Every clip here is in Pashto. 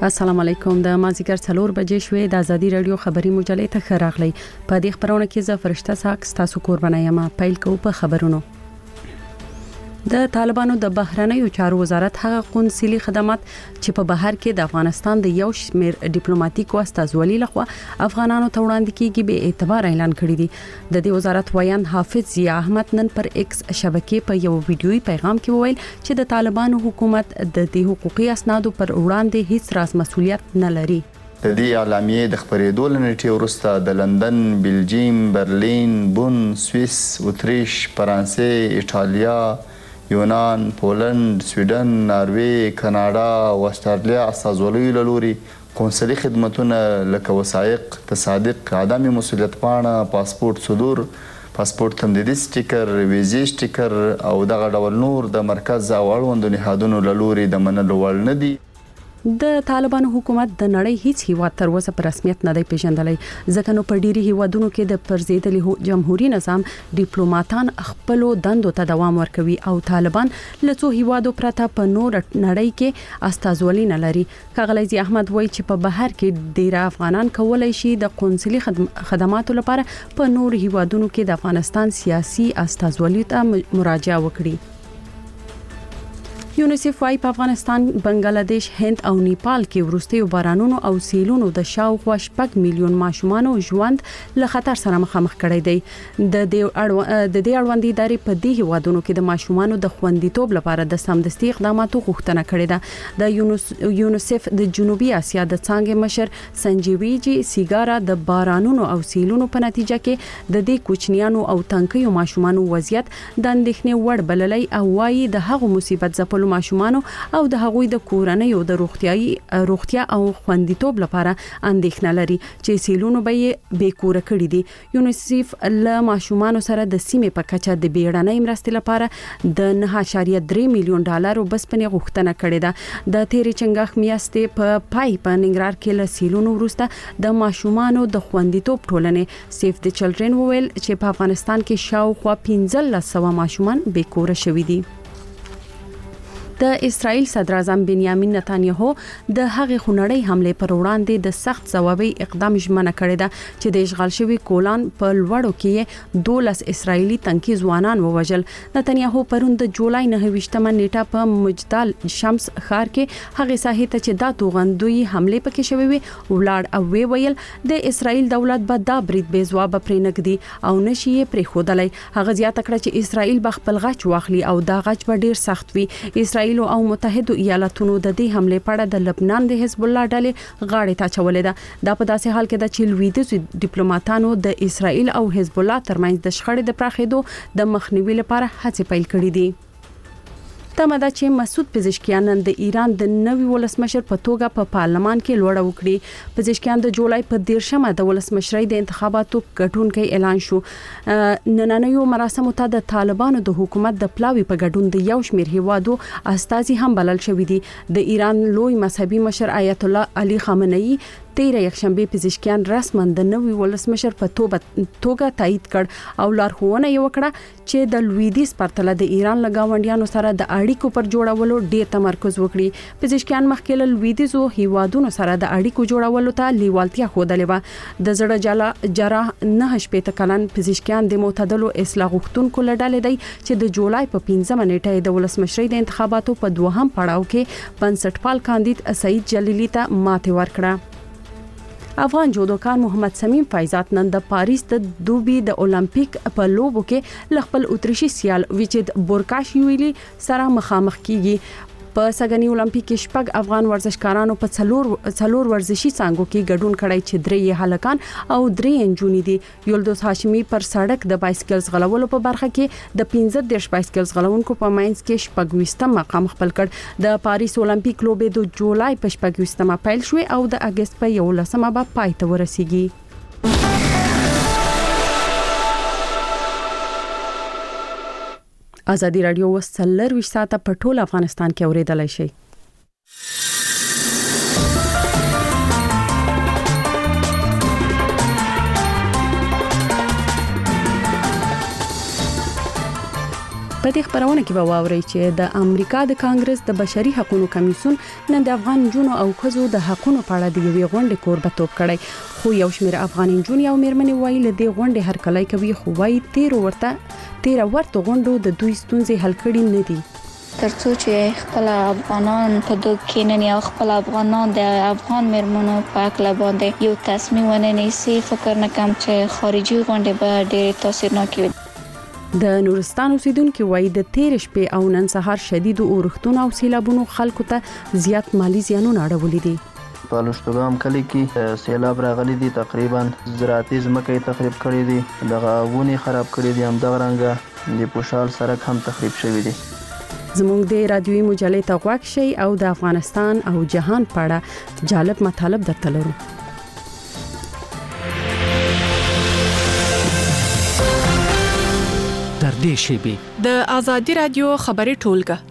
السلام علیکم. د مازیګر 4 بجې شوې د ازادي رادیو خبري مجلې ته خراغلی. په دې خبرونه کې زه فرشته ساک تاسو قربانه یم. پیل کوو په خبرونو. د طالبانو د بهرنیو چارو وزارت هغه قونسلي خدمات چې په بهر کې د افغانستان د یو شمېر ډیپلوماټیکو استازولي لخوا افغانانو ته وړاندې کیږي به اعتبار اعلان کړی دی. د دې وزارت ویان حافظ ضیا احمد نن پر ایکس شبکې په یو ویډیويي پیغام کې وویل چې د طالبانو حکومت د دې حقوقي اسنادو پر وړاندې هیڅ راز مسؤلیت نه لري. د دې اعلامیې د خبرېدو لنټي وروسته د لندن، بلجیم، برلین، بون، سوئیس، اتریش، فرانسې، ایټالیا، یونان، پولند، سویډن، ناروې، کاناډا او استرالیا استازولۍ له لوري قونسلي خدماتونه لکه وثایق، تصادق، عدم مسؤلیت پاڼه، پاسپورت صدور، پاسپورت تمدیدي سټیکر، ویزې سټیکر او دغه ډول نور د مرکز او اړوندو نهادونو له لوري د منلو وړ نه دي. د طالبانو حکومت د نړۍ هیڅ هیواد تر اوسه په رسمیت نه دی پیژندلی، ځکه نو په ډیری هیوادونو کې د پرزیدلي جمهوریت نظام ډیپلوماټان خپل دندو ته دوام ورکوي او طالبان له څو هیوادو پرته په نور نړۍ کې استازولي نه لري. ښاغلی ضیا احمد وایي چې په بهر کې ډیر افغانان کولای شي د قونسلي خدماتو لپاره په نور هیوادونو کې د افغانستان سیاسي استازولي ته مراجعه وکړي. یونیسف وايي په افغانستان، بنگلاديش، هند او نیپال کې ورستیو بارانونو او سیلونو د شاوخوا 6 میلیون ماشومان ژوند له خطر سره مخامخ کړی دی. د دې اړوندې ادارې په دې هیوادونو کې د ماشومان د خوندیتوب لپاره د سمدستي اقداماتو غوښتنه کړې ده. د یونیسف د جنوبي اسیا د څانګې مشر سنجیویجی سیګارا د بارانونو او سیلونو په نتیجه کې د دې کوچنیانو او تنکیو ماشومان وضعیت د اندېښنې وړ بللی او وايي د هغو مصیبت ځپلو ماشومان او د هغوی د کورنۍ او د روغتیا او خوندیتوب لپاره اندېښنه لري چې سیلونو به بیکوره کړي دي. یونیسف له ماشومان سره د سیمې په کچه د بیړنۍ مرستې لپاره د 9.3 میلیون ډالر بسپنې غوښتنه کړې ده. د تیرې چنګاښ میاشتې په ننګرهار کې له سیلونو وروسته د ماشومان د خوندیتوب ټولنې سیف د چلډرن وویل چې په افغانستان کې شاوخوا 1500 ماشومان بیکوره شوي دي. د اسرائیل صدر اعظم بنیامین نتانیاهو د هغې خونړۍ حمله پر وړاندې د سخت ځوابي اقدام ژمنه کړې ده چې د اشغال شوي کولان په لوړو کې 12 اسرائیلي تنکي ځوانان ووژل. نتانیاهو پرون د جولای 29مه نیټه په مجدل شمس ښار کې هغه ساحې ته چې د توغندوی حمله پکې شوې وي ولاړ او ویل د اسرائیل دولت به دا برید بې ځواب پرې نګدي او نشي یې پرې خودلای. هغه زیاته کړه چې اسرائیل به خپل غچ واخلي او دا غچ به ډیر سخت وي. اسرائیل او متحده ایالاتونو د دې حمله په اړه د لبنان د حزب الله ډلې غاړې ته چولې ده. دا په داسې حال کې ده چې لویدیځ ډیپلوماټانو د اسرائیل او حزب الله ترمنځ د شخړې د پراخېدو د مخنیوي لپاره هڅې پیل کړې دي. تمه ده چې مسعود پزشکیان نن د ایران د نوي ولسمشر په توګه په پارلمان کې لوړه وکړي. پزشکیان د جولای په 13مه د ولسمشرۍ د انتخاباتو ګډونکي اعلان شو. نننیو مراسمو ته د طالبانو د حکومت د پلاوي په ګډون د یو شمېر هیوادو استازي هم بلل شوي دي. د ایران لوی مذهبي مشر آیت الله علي خامنه‌ای تیر یکشنبه پزشکیان رسما د نوي ولسمشر په توګه تایید کړ او لارښوونه یې وکړه چې د لویدیځ پرتله د ایران له گاونډیانو سره د اړیکو پر جوړولو ډېر تمرکز وکړي. پزشکیان مخکې له لویدیځو هیوادونو سره د اړیکو جوړولو ته لیوالتیا ښودلې وه. د زړه جراح 9 کلن پزشکیان د معتدلو اصلاح غوښتونکو له ډلې دی چې د جولای په 15مه نیټه د ولسمشرۍ د انتخاباتو په دوهم پړاو کې بنسټپال کاندید سعید جلیلی ته ماتې ورکړه. افغان جودوکار محمد سمیم فیضات نن د پاریس د دوبي د اولمپیک په لوبو کې ل خپل اتریشي سیال ویچید بورکاشویلی سره مخامخ کیږي. په سګنی اولمپیک کې شپږ افغان ورزشکارانو په څلور ورزشي څانګو کې ګډون کړی چې 3 هلکان او 3 نجونې دي. یولدوس هاشمی پر سړک د بایسکل ځغلولو په برخه کې د 15 بایسکل ځغلونکو په ماینز کې 26 مقام خپل کړ. د پاریس اولمپیک لوبې د جولای په 26مه پیل شوې او د اگست په 11مه به پای ته ورسیږي. ازادي رادیو وسلر 20 ساعته په ټول افغانستان کې اوریدلای شي. په دې خبرونه کې به واوري چې د امریکا د کانګرس د بشري حقوقو کمیسیون نن د افغان جنو او خزو د حقوقو په اړه د یوې غونډې کوربتوب کړی خو یو شمېر افغان جنو او میرمنې وایي له دې غونډې هر کله کوي خو وایي 13 ورته غونډو د دوی ستونزې حل کړي نه دي ترڅو چې خپل افغانان په دوه کې نه یا خپل افغانان د افغان میرمنو په اړه باندې یو تصمیم ونیسي فکر نه کوم چې خارجي غونډې به ډېر تاثیرناک وي د نورستان اوسیدونکو وایي د تیر شپې او نن سهار شدید اورښتونو او سیلابونو خلکو ته زیات مالی زیانونه اړولي دي په لوشتګام کلی کې سیلاب راغلي دي تقریبا زراعتي ځمکې تخریب کړې دي دغه ونې خراب کړې دي هم دغه رنګه د پوشال سړک هم تخریب شوی دي زموږ د رادیوي مجلې ته غوښ شي او د افغانستان او جهان په اړه جالب مطالب درته لرو در دې شیبې د ازادي رادیو خبري ټولګه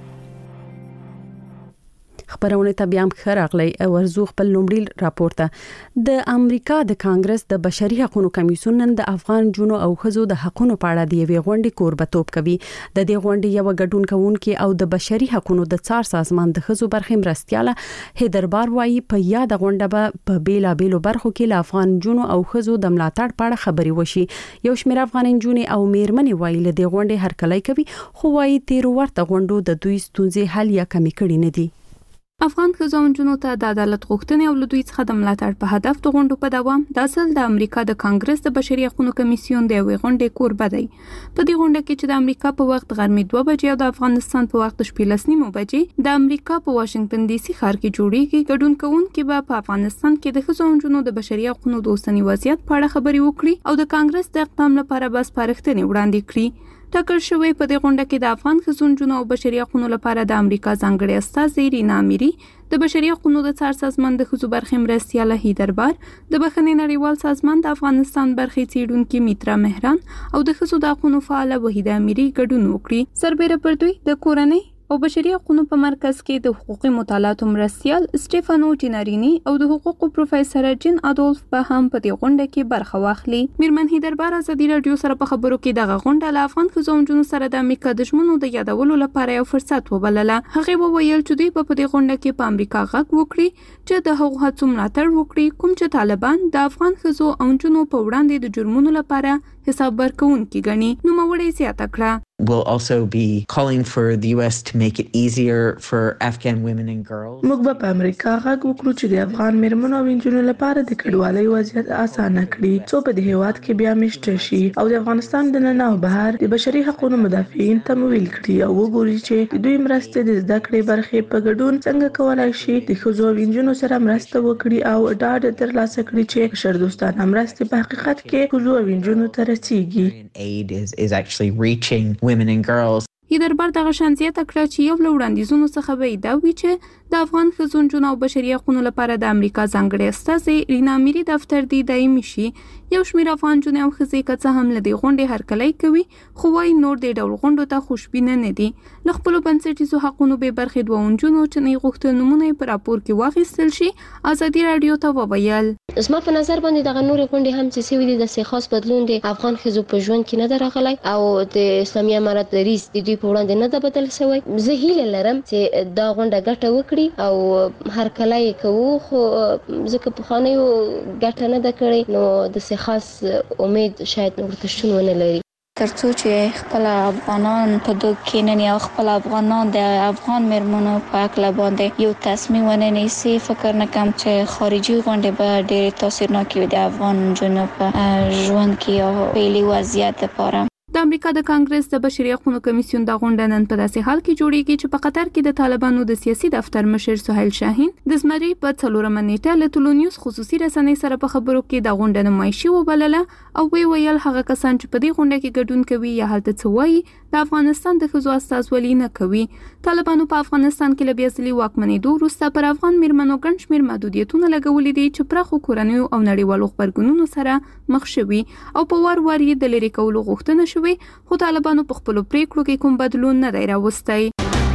خبرونه ته بیا خراغلی ورزو خپل لومړی راپورته د امریکا د کانګرس د بشري حقوقو کمیسیون نن د افغان جنو او خزو د حقوقو په اړه د یوې غونډې کوربتوب کوي د دې غونډې یو ګډون کوونکی او د بشري حقوقو د څار سازمان د خزو برخې مرستياله هیدربار وایي په یاد غونډه په بیلا بیلو برخو کې له افغان جنو او خزو د ملاتړ په اړه خبري وشي یو شمېر افغان جنونې او میرمنې وایي له دې غونډې هر کله کوي خو وایي 13 ورته غونډو د دوی ستونزې حل یا کمی کړي نه دي افغان ښځو ته د عدالت غوښتنې او لدوی څخه د ملاتړ په هدف د غونډو په دوام د اصل د امریکا د کانګرس د بشري حقوقو کمیسیون د یوې غونډې کوربه دی په دې غونډه کې چې د امریکا په وخت غرمې 2 بجې او د افغانستان په وخت 15:30 بجې د امریکا په واشنگټن ډي سي ښار کې جوړیږي ګډون کوونکي به په افغانستان کې د ښځو د بشري حقوقو د اوسنی وضعیت په اړه خبري وکړي او د کانګرس د اقدام لپاره بس پارښتنې وړاندې کړي ټاکل شوی په دې غونډه کې د افغان ښځو او بشري حقوقو لپاره د امریکا ځانګړي استازي رینا اميري د بشري حقوقو د څار سازمان د ښځو برخې مرستياله هیدربار د بخښنې نړیوال سازمان د افغانستان برخې څیړونکو میترا مهران او د ښځو د حقوقو فعال وحیده اميري ګډون وکړي سربېره پر دوی د کورنۍ او بشري حقوقو په مرکز کې د حقوقي مطالعاتو مرستيال سټيفانو جینارینی او د حقوقو پروفیسور جین اډولف به هم په دې غونډه کې برخه واخلي میرمن هیدربار ازادي رادیو سره په خبرو کې د غونډه له افغان ښځو سره د امریکا د ژمنو د یادولو لپاره یو فرصت وبلله هغه وویل چې دوی په دې غونډه کې په امریکا غږ وکړي چې د هغو هڅو ملاتړ وکړي کوم چې طالبان د افغان ښځو او نجونو په وړاندې د جرمونو لپاره حساب ورکوونکي ګڼي نو موري زیاته کړه We'll also be calling for the US to make it easier for Afghan women and girls. موږ به په امریکا غږ وکړو چې د افغان میرمنو او نجونو لپاره د کډوالۍ وضعیت اسانه کړي څو په دې هیواد کې بیا مشته شي او د افغانستان د نن او بهر د بشري حقوقو مدافعین تمویل کړي او وګوري چې دوی مرسته د زده کړې برخې په ګډون څنګه کولای شي د ښځو او نجونو سره مرسته وکړي او ډاډ ترلاسه کړي چې بشردوستانه مرسته په حقیقت کې ښځو او نجونو ته رسیږي. Aid is actually reaching women and girls. هیدربار دغه شان زیاته کړه چې یو له وړاندیزونو څخه به دا وی چې د افغان ښځو او بشري حقوقو لپاره د امریکا ځانګړي استازي رینا اميري دفتر دی دایمي شي یو شمېر افغان جن او ښځې کڅه هم لدی غونډې هرکلی کوي خو وايي نور د ډول غونډو ته خوشبینه نه دي ل خپل بنسټیزو حقوقو به برخې دوه جنونو چې نه غوښتل نمونه په راپور کې واخیستل شي ازادي رادیو ته وویل زما په نظر باندې دغه نور غونډې هم چې سوي دي د سي خاص بدلون د افغان ښځو په ژوند کې نه درغلی او د اسلامي امارت د ریس د دوی په وړاندې نه ده بدل شوی زه هیله لرم چې دا غونډه ګټه وکړي او هر کله یې کوو خو ځکه په خانه ګټه نه ده کړې نو د سي خاص امید شاید ورته شتون ونه لري ترڅو چې خپل افغانان په دوه کې نه یا خپل افغانان د افغان میرمنو په اړه باندې یو تصمیم ونیسي فکر نه کوم چې خارجي غونډې به ډېر تاثیرناک وي د افغان جنونو په ژوند کې او په وضعیت لپاره د امریکا د کانګرس د بشري حقوقو کمیسیون د غونډه نن په داسې حال کې جوړیږي چې په قطر کې د طالبانو د سیاسي دفتر مشر سهیل شاهین د زمري په 4 نیټه له ټولنیوز خصوصي رسنۍ سره په خبرو کې د غونډه نمایشي وبلله او ویل هغه کسان چې په دې غونډه کې ګډون کوي یا هلته څه وایي د افغانستان د ښځو استازولي نه کوي طالبانو په افغانستان کې له بیاسلي واکمنېدو وروسته پر افغان میرمنو ګڼ شمېر محدودیتونه لګولي دي چې پراخو کورنیو او نړیوالو خبرګونونو سره مخ شوي او په وار یې د لرې کولو غوښتنه شوې خو طالبانو په خپل پریکړو کې کوم بدلون نه دی راوستی.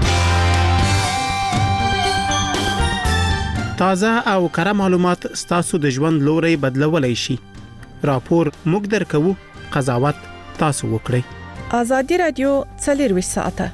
تازه او کره معلومات ستاسو د ژوند لوري بدلولای شي. راپور موږ درکو، قضاوت تاسو وکړئ. ازادي رادیو 24 ساعته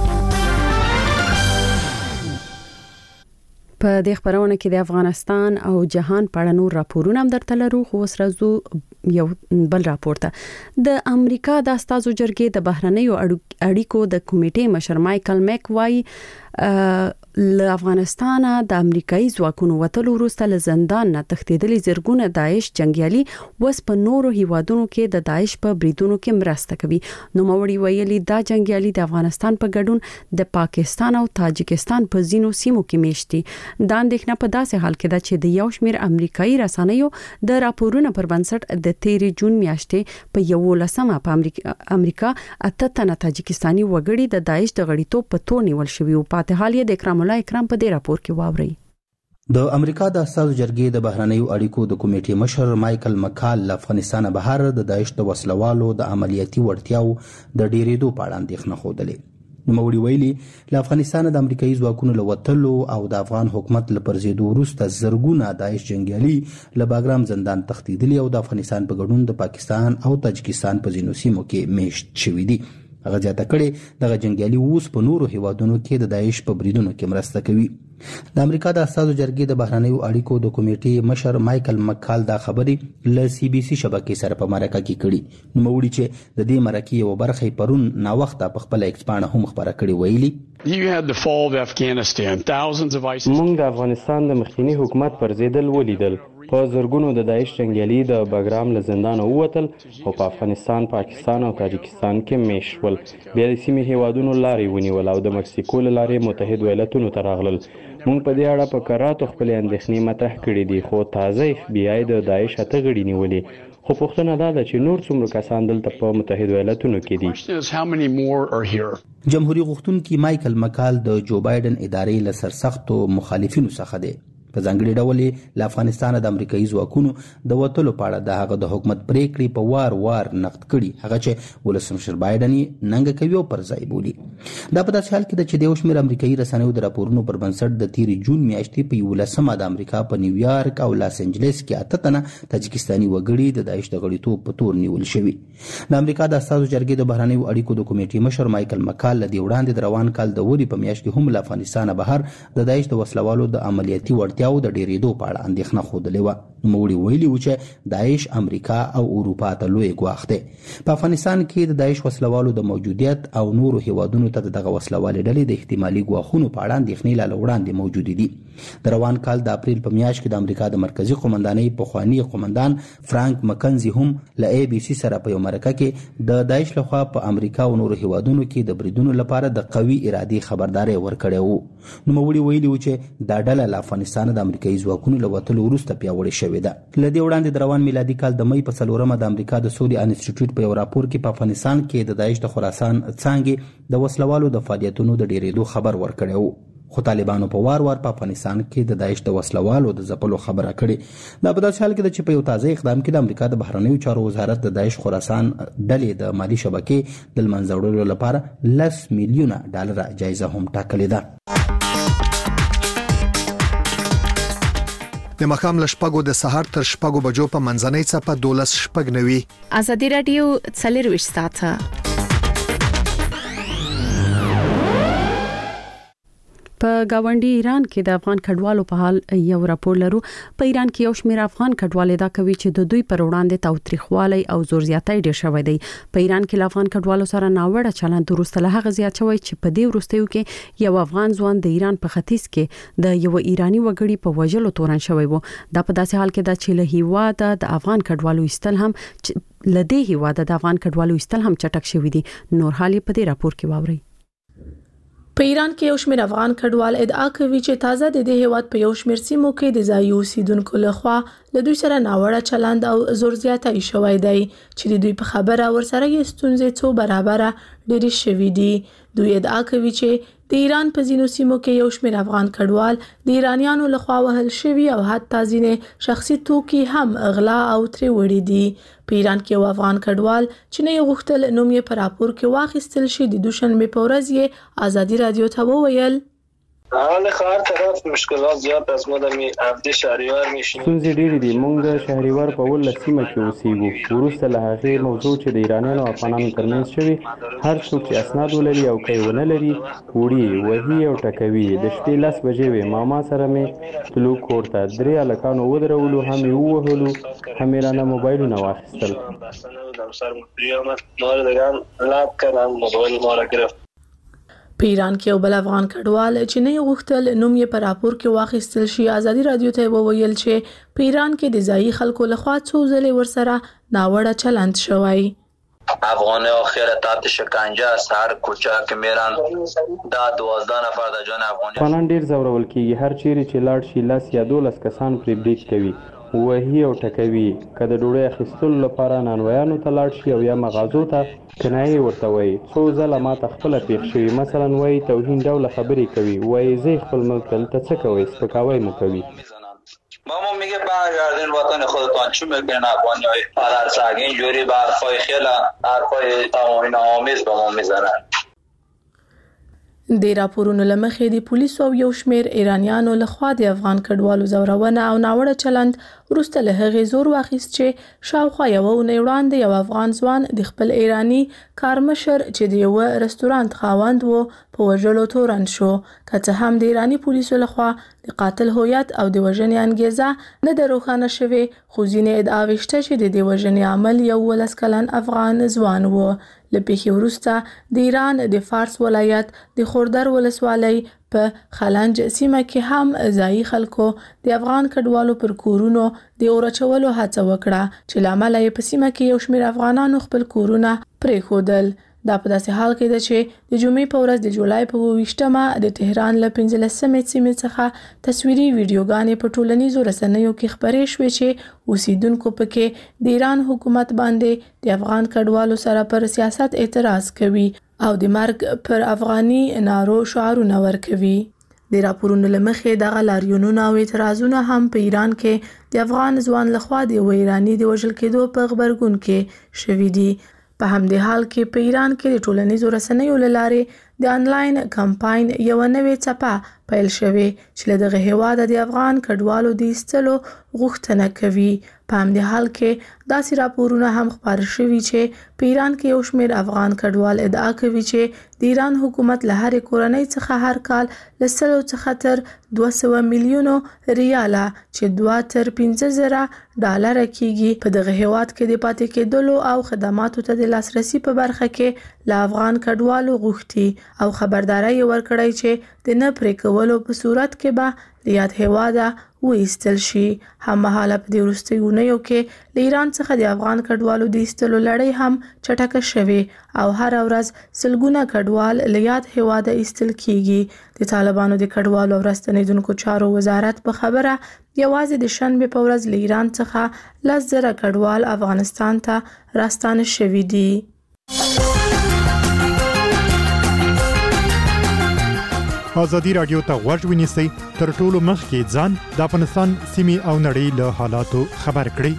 په دې خبرونه کې د افغانستان او جهان په اړه نور راپورونه هم درته لرو خو اوس راځو یو بل راپورته د امریکا د استازو جرګې د بهرنیو اړیکو د کمیټې مشر مایکل میک وای له افغانستان د امریکایي ځواکونو وټلو وروسته له زندان نه تښتېدلي زرګونه داعش جنگیالي وس په نورو هیوادونو کې د داعش په بریدونو کې مرسته کوي نو موري ویلي دا جنگیالي د افغانستان په ګډون د پاکستان او تاجکستان په ځینو سیمو کې میشتي دا اندېښنه په داسې حال کې ده چې د یو شمېر امریکایي رسنیو د راپورونو پر بنسټ د 13 جون میاشتې په 11مه په امریکا اته تنه تاجکستاني وګړي د داعش د غړیتوب په تور نیول شوي او په حال یې د اکرام الله اکرام په دې راپور کې واوري د امریکا د استازو جرګې د بهرنیو اړیکو د کمیټې مشر مایکل مکال له افغانستان بهر د داعش د وسلوالو د عملیاتي وړتیاو د ډیرېدو په اړه اندېښنه خوده نوموړي ویلي له افغانستان د امریکایي ځواکونو له وتلو او د افغان حکومت له پرځېدو وروسته زرګونه داعش جنگیالي له باګرام زندان تښتېدلي او د افغانستان په ګډون د پاکستان او تاجکستان په ځینو سیمو کې میشت شوي دي هغه ځاته کړي دغه جنگیالي اوس په نورو هیوادونو کې د داعش په بریدونو کې مرسته کوي د امریکا د استازو جرګې د بهرنیو اړیکو د کمیټې مشر مایکل مکال دا خبرې له سی بي سي شبکې سره په مرکه کې کړي نو وړي چې د دې مرکې یو برخه پرون نا وخت په خپل ایکسپانه هم خبره کړي ویلي موږ د افغانستان د مخکنی حکومت پر ضد ولیدل په زرګونو د داعش جنگیالي د باګرام له زندان ووتل او په افغانستان، پاکستان او تاجکستان کې میشول بیا د سیمې هیوادونو لارې ونیول او د مکسیکو له لارې متحد ایالاتونو ته راغلل موږ په دې اړه په کراتو خپل اندېښنې مطرح کړې دي خو تازه اف بی آی د داعش اته غړي نیولې خو پوښتنه دا ده چې نور څومره کسان دلته په متحد ایالاتونو کې دي جمهوریت غوښتونکي مایکل مکال د جو بایدن ادارې له سرسختو مخالفینو څخه دی په ځانګړي ډول له افغانستان د امریکایي ځواکونو د وټلو په اړه د هغه د حکومت پریکړې په وار نقد کړي هغه چې ولسمشر بایدن ننګ کوي او پر ځای بولي دا په داسې حال کې چې د یو شمېر امریکایي رسنیو د راپورونو پر بنسټ د 13 جون میاشتې په 11مه د امریکا په نیویارک او لاس انجلس کې اته تنه تاجکستاني وګړي د داعش د غړیتوب په تور نیول شوي د امریکا د استازو جرګې د بهرنیو اړیکو د کمیټې مشر مایکل مکال له دې وړاندې د روان کال د وری په میاشت کې هم له افغانستان بهر د داعش د وسلوالو د عملیاتي وړتیا او د ډیرېدو په اړه اندېښنه خوده و نوموړي ویلي و چې داعش امریکا او اروپا ته لوی ګواښ دی په افغانستان کې د داعش وسلوالو د موجودیت او نورو هیوادونو ته دغه وسلوالې ډلې د احتمالي ګواښونو په اړه اندېښنې لا وړاندې موجود دي د روان کال د اپریل په میاشت کې د امریکا د مرکزی قومندانۍ پخوانی قومندان فرانک مکنزي هم له ای بي سي سره په یو مرکه کې د داعش لخوا په امریکا او نورو هیوادونو کې د بریدونو لپاره د قوي ارادي خبرداري ورکړې و نوموړي ویلي و چې دا ډله له افغانستان د امریکایي ځواکونو له وټلو وروسته پیاوړې شوې ده لدې وړاندې د روان میلادي کال د مې په 4مه د امریکا د سولې انسټیټیوټ په یو راپور کې په افغانستان کې د داعش د خراسان څانګې د وسلوالو د فعالیتونو د ډیرېدو خبر ورکړی و خو طالبانو په وار په افغانستان کې د داعش د وسلوالو د ځپلو خبره کړې دا په داسې حال کې چې په یو تازه اقدام کې د امریکا د بهرنیو چارو وزارت د داعش خراسان ډلې د مالی شبکې د منځه وړلو لپاره $10 میلیون جایزه هم ټاکلې ده د مخام لشپګو د سحر تر شپګو بجو په منځنۍ څپه 12 شپګ نوي ازادي رادیو 24 ساعته په گاونډي ایران کې د افغان کډوالو په حال یو راپور لرو په ایران کې یو شمېر افغان کډوال دا کوي چې د دوی پر وړاندې تاوتریخوالي او زور زیاتۍ ډېر شوی دی په ایران کې افغان کډوالو سره ناوړه چلند وروسته له هغه زیات شوی چې په دې وروستیو کې یو افغان ځوان د ایران په ختیځ کې د یو ایرانی وګړي په وژلو تورن شوی وو دا په داسې حال کې د چیله هیواده د افغان کډوالو استل هم لدې هیواده د افغان کډوالو استل هم چټک شوی دي نور حالي په دې راپور کې واوري په ایران کې یو شمېر افغان کډوال ادعا کوي چې تازه د دې هیواد په یو شمېر سیمو کې د ځایي اوسیدونکو لخوا له دوی سره ناوړه چلند او زور زیاتی شوی دی چې د دوی په خبره ورسره یې ستونزې څو برابره ډېرې شوې دي دوی ادعا کوي چې د ایران په ځینو سیمو کې یو شمېر افغان کډوال د ایرانیانو لخوا وهل شوي او حتی ځینې شخصي توکي هم غلا او ترې وړي دي په ایران کې یو افغان کډوال چې نه غوښتل نوم یې په راپور کې واخیستل شي د دوشنبه په ورځ یې ازادي رادیو ته وویل حال خار طرف مشکلات زیات از ما د هفته شهریور میشینیم. ستونزې ډېرې دي. موږ د شهریور په 18 سیمه کې اوسېږو. وروسته له هغې موضوع چې د ایرانیانو او افغانانو ترمنځ شوې، هر څوک چې اسناد ولري او که یې ونه لري وړي وهي او ټکوي. د شپې 10 بجې وې، ماما سره مې تلو کور ته. 3 هلکانو ودرولو، هم یې ووهلو، هم یې رانه موبایلونه واخیستل. په ایران کې یو بل افغان کډوال چې نه غوښتل نوم یې په راپور کې واخیستل شي، ازادي رادیو ته وویل چې په ایران کې د ځایي خلکو لخوا څو ځلې ورسره ناوړه چلند شوی. افغان آخر تحت شکنجه است. هر کوچه که میرن 12 نفر د جان افغانان ډیر زورول کیږي. هر چیرې چې لاړ شي 10 یا 12 کسان پرې بریک کوي، وهي او ټکوي. که د ډوډۍ اخیستلو لپاره نانوایانو ته لاړ شي او یا مغازو ته، کنایې ورته وایي. څو ځله ما ته خپله پېښ شوي. مثلا وایي توهین ډوله خبرې کوي، وایي زه خپل ملک دلته څه کوئ، سپکاوی مو کوي. ماما میگه برگردین وطن خودتان، چی میگن افغانیای پدرسگ اینجوری به حرفای خیلی حرفای توهین آمیز به ما میزنن. د راپورونو لمخې د پولیسو او یو شمېر ایرانیانو لخوا د افغان کډوالو زورونه او ناوړه چلند وروسته له هغې زور واخیست چې شاوخوا یوه اونۍ وړاندې یو افغان ځوان د خپل ایراني کارمشر چې د یوه رستورانت خاوند و په وژلو تورن شو. که څه هم د ایراني پولیسو لخوا د قاتل هویت او د وژنې انګیزه نه ده روښانه شوې، خو ځینې ادعاوې شته چې د دې وژنې عمل یو 19 کلن افغان ځوان و. له پیښې وروسته د ایران د فارس ولایت د خوردر ولسوالۍ په خلنج سیمه کې هم ځایي خلکو د افغان کډوالو پر کورونو د اور اچولو هڅه وکړه، چې له امله یې په سیمه کې یو شمېر افغانانو خپل کورونه پرېښودل. دا په داسې حال کې ده چې د جمعې په ورځ د جولای په 28مه د تهران له 15مې سیمې څخه تصویري ویډیوګانې په ټولنیزو رسنیو کې خپرې شوې چې اوسیدونکو پکې د ایران حکومت باندې د افغان کډوالو سره پر سیاست اعتراض کوي او د مرګ پر افغاني نارو شعارونه ورکوي. د راپورونو لمخې دغه لاریونونه او اعتراضونه هم په ایران کې د افغان ځوان لخوا د یو ایراني د وژل کېدو په غبرګون کې شوي دي. په همدې حال کې په ایران کې د ټولنیزو رسنیو له لارې د انلاین کمپاین یو نوې څپه پیل شوې چې له دغه هېواده د افغان کډوالو د ایستلو غوښتنه کوي. په همدې حال کې داسې راپورونه هم خپاره شوي چې په ایران کې یو شمېر افغان کډوال ادعا کوي چې د ایران حکومت له هرې کورنۍ څخه هر کال له 100 څخه تر 200 میلیونو ریاله چې 2 تر 15,000 ډالره کیږي په دغه هېواد کې د پاتې کېدلو او خدماتو ته د لاسرسي په برخه کې له افغان کډوالو غوښتي او خبرداري ورکړی چې د نه پرې کولو په صورت کې به له یاد هېواده وایستل شي. هممهاله په دې وروستیو اونیو کې له ایران څخه د افغان کډوالو د ایستلو لړۍ هم چټکه شوې او هره ورځ سلګونه کډوال له یاد هېواده ایستل کیږي. د طالبانو د کډوالو او راستنیدونکو چارو وزارت په خبره یوازې د شنبې په ورځ له ایران څخه 10,000 کډوال افغانستان ته راستانه شوي دي. ازادي رادیو ته غوږ ونیسئ، تر ټولو مخکې ځان د افغانستان سیمې او نړۍ له حالاتو خبر کړئ.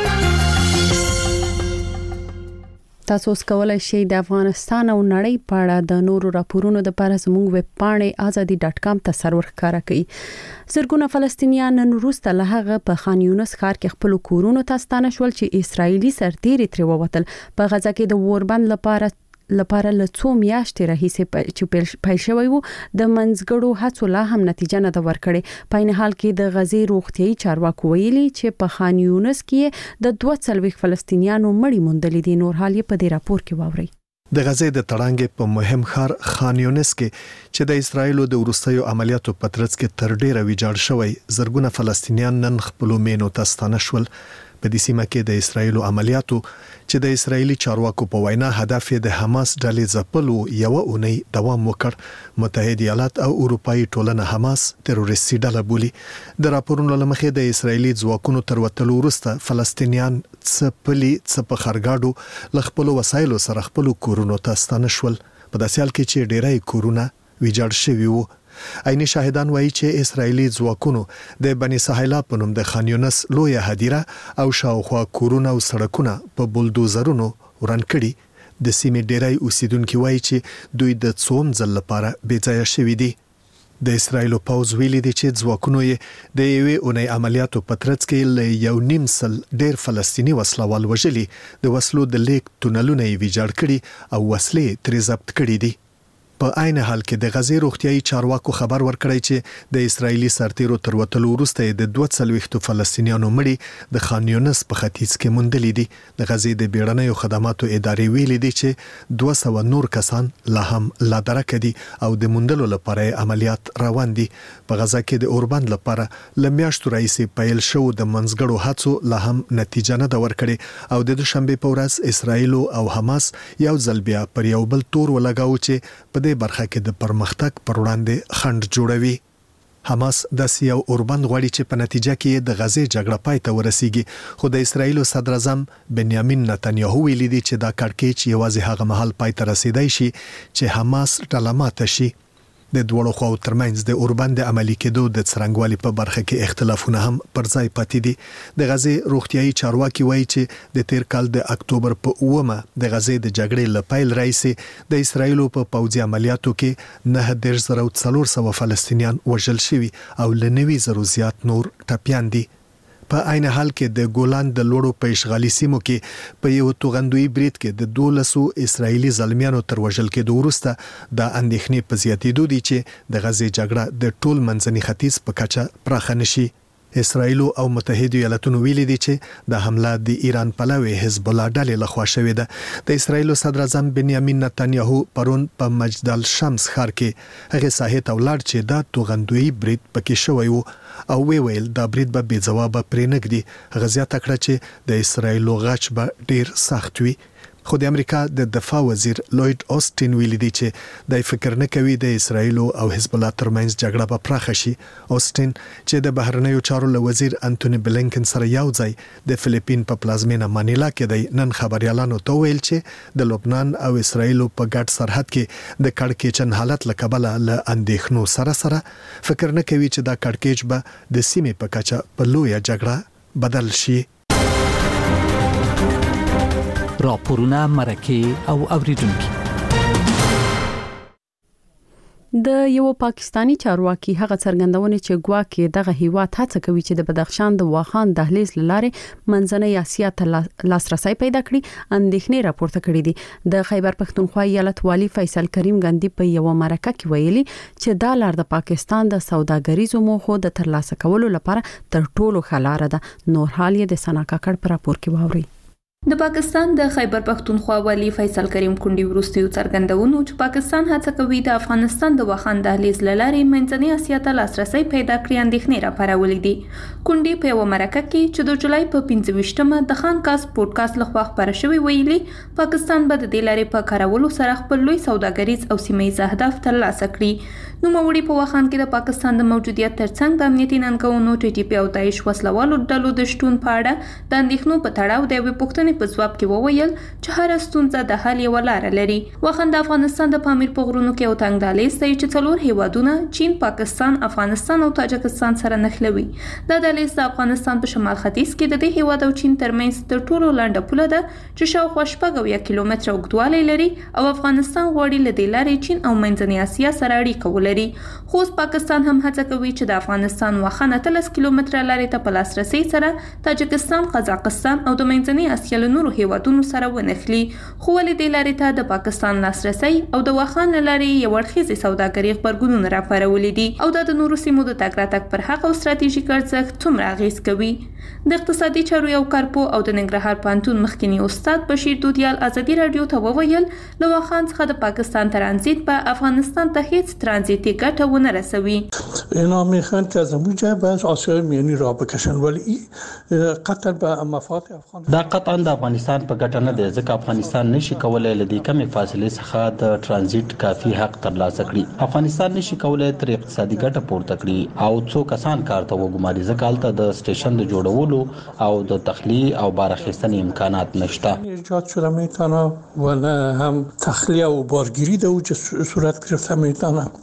تاسو کولای شئ د افغانستان او نړۍ په اړه د نورو راپورونو لپاره زموږ ویب پاڼه azadi.com ته سرور ښکارا کړئ. زرګونه فلسطینیان نن وروسته له هغه په خان یونس ښار کې خپل کورونو ته ستانه شول چې اسرایلی سرتیري ترې ووتل. په غزا کې د ووربند لپاره له څو میاشتې راهیسې چې پیل شوی و د منځګړو هڅو لا هم نتیجه نه ده ورکړې. په عین حال کې د غزې روغتیايي چارواکو ویلي چې په خان یونس کې د 42 فلسطینیانو مړي موندلي دي. نور حال یې په دې راپور کې واورئ. د غزې د تړانګې په مهم ښار خان یونس کې چې د اسرایلو د وروستیو عملیاتو په ترڅ کې تر ډیره ویجاړ شوی، زرګونه فلسطینیان نن خپل مینو ته ستانه شول. په دې سیمه کې د اسرایلو عملیاتو چې د اسرایلی چارواکو په وینا هدف یې د حماس ډلې ځپلو یو اونۍ دوام وکړ. متحده ایالات او اروپאי ټولنه حماس تروریستي ډله بولي. د راپورونو لمخې د اسرایلی ځواکونو تر وتلو وروسته فلسطینیان څپلي په خرګاډو ل خپل وسایلو سره خپل کورونو ته ستانه شول. په داسې حال کې چې ډیری کورونه ویجاړ شوي وو. عیني شاهدان وایي چې اسرایلی ځواکونو د بني سهیلا په نوم د خان یونس لویه هدیره او شاوخوا کورونه او سړکونه په بولدوزرونو وران کړي. د سیمې ډیری اوسیدونکو وایي چې دوی د څوم ځل لپاره بې ځایه شوي دي. د اسرایل پوز ویلي دی چې ځواکونو یې د یوې اونۍ عملیاتو په ترڅ کې ل 1.5 ډیر فلسطینی وسلوال وژلي، د وسلو د لیک تونلونه یې ویجاړ کړي او وسلې ترې ضبط کړي دي. په عین حال کې د غزې روغتيایي چارواکو خبر ورکړی چې د اسرایلی سرتیرو تر وتلو وروسته د 240 فلسطینیانو مړي د خان یونس په ختیځ کې موندلي دي. د غزې د بیړنیو خدماتو ادارې ویلي دي چې 200 نور کسان لا هم لا درکه دي او د موندلو لپاره عملیات روان دي. په غزا کې د اوربند لپاره لمیاشتو راځي پیل شو د منځګړو هڅو لا هم نتیجه نه دا ورکړي او د دوشنبه په ورځ اسرایل او حماس یو ځل بیا پر یو بل تور ولګاو چې په دې برخه کې د پرمختګ پر وړاندې خنډ جوړوي. حماس د یو اوربند غوړي چې په نتیجه کې د غزې جګړه پای ته ورسیږي، خو د اسرایل صدر اعظم بنیامین نتنیاهو ویلي دی چې دا کړکېچ یوازې هغه مهال پای ته رسیدای شي چې حماس ډله ماته شي. د دوړو خو ترمنځ د اوربند عملی کېدو د څرنګوالي په برخه کې اختلافونه هم پر ځای پاتې دي. د غزې روغتيایي چارواکي وایي چې د تیر کال د اکتوبر په 9مه د غزې د جګړې لپیل راځي د اسرایل په پوځي عملیاتو کې 9400 فلسطینیان وژل شوي او ل 9000 زیات نور ټپيان دي. په عین حال کې د ګولان د لوړو په اشغالي سیمو کې په یو توغندوی برید کې د 12 اسرایلی زلمیانو تر وژل کېدو وروسته د اندېښنې په زیاتېدو دي چې د غزې جګړه د ټول منځني ختیځ په کچه پراخه نشي. اسرایل او متحده ایالاتونو ویلي دي چې د حمله د ایران پلوي حزب الله ډلې لخوا شوې ده. د اسرایل صدر اعظم بنیامین نتنیاهو پرون په مجدل شمس ښار کې هغه ساحه ته ولاړ چې دا توغندوی برید پکې شوی وو او ویل دا برید به بې ځواب پرې نګدي. غزیات کړه چې د اسرایل غچ به ډیر سخت وي. خو د امریکا د دفاع وزیر لوید اوسټین ویلي دی چې د فکر نه کوي د اسرایل او حزب الله ترمنځ جګړه به پراخه شي. اوسټین چې د بهرنیو چارو وزیر انټونی بلینکن سره یو ځای د فلیپین په پلازمینه مانیلا کې دی نن خبريالانو ته ویل چې د لبنان او اسرایل په ګډ سرحد کې د کړکېچن حالت لکبل له اندېښنو سره فکر نه کوي چې دا کړکېچ به د سیمې په کچه په لویه جګړه بدل شي. راپورونه مرکه او اوریدونکو. د یو پاکستانی چارواکي هغه څرګندونه چې ګواکې دغه هیواد هڅه کوي چې د بدخشان د واخان دهلیز لاره منځنۍ اسیا ته لاسرسي پیدا کړي، اندېښنې راپورته کړې دي. د خیبر پښتونخوا ایالت والی فیصل کریم ګاندی په یو مرکه کې ویلي چې دا لار د پاکستان د سوداګریزو موخو د ترلاسه کولو لپاره تر ټولو ښه لار ده. نور حال یې د سنا کاکړ پر راپور کې واوري. د پاکستان د خیبر پښتونخوا والی فیصل کریم کونډي وروستیو څرګندونو چې پاکستان هڅه کوي د افغانستان د واخان دهلیز لارې منځنۍ اسیا ته لاسرسي پیدا کړي، اندېښنې راپارولې دي. کونډي په یو مرکه کې چې د جولای په 25مه د خان کاس پودکاسټ لخوا خبره شوې ویلي پاکستان به د دې لارې په کارولو سره خپل لوی سوداګریز او سیمه‌ییز اهداف ترلاسه کړي. نو موړي په واخان کې د پاکستان د موجودیت ترڅنګ د امنیتي ننګونو ټي او داعش وسلوالو ډلو د شتون په اړه د اندېښنو په تړاو د یوې پوښتنې په ځواب کې وویل چې هر ستونزه د حل یو لار لري. واخان د افغانستان د پامیر په غرونو کې یو تنګ دهلیز دی چې څلور هیوادونه چین، پاکستان، افغانستان او تاجکستان سره نښلوي. دا دهلیز د افغانستان په شمال ختیځ کې د دې هیواد او چین ترمنځ تر ټولو لنډه پوله ده چې شاوخوا 1 کیلومتره اوږدوالی لري او افغانستان غواړي له دې لارې چین او منځنۍ اسیا سره اړیکه ولري. خو پاکستان هم هڅه کوي چې د افغانستان واخان 13 کیلومتره لارې ته په لاسرسي سره تاجکستان، قزاقستان او د منځنۍ اسیا له نورو هیوادونو سره ونښلي. خو ولې دې لارې ته د پاکستان لاسرسي او د واخان لارې یو اړخیزې سوداګري خبرګونونه راپارولي دي او دا د نورو سیمو د تګ راتګ پر حق او ستراتیژیک ارزښت څومره اغیز کوي. د اقتصادي چارو یو کارپو او د ننګرهار پوهنتون مخکینی استاد بشیر دودیال ازادي رادیو ته وویل له واخان څخه د پاکستان ترانزیت په افغانستان ته هیڅ ترانزیتي ګټه ونه رسوي. اینا میخوان که از اونجا به آسیای میانی را بکشن ولی قطعا به مفاد افغانستان دا قطعا د افغانستان په ګټه نه دی ځکه افغانستان نشي کولای له دې کمې فاصلې څخه د ترانزیت کافي حق ترلاسه کړي. افغانستان نشي کولای تر اقتصادي ګټه پورته کړي او څو کسان کار ته وګماري ځکه هلته د سټیشن د جوړولو او د تخلیه او بار اخیستنې امکانات نشته. ایجاد شده میتونه و نه هم تخلیه و بارگیری در اوج صورت گرفته میتونه.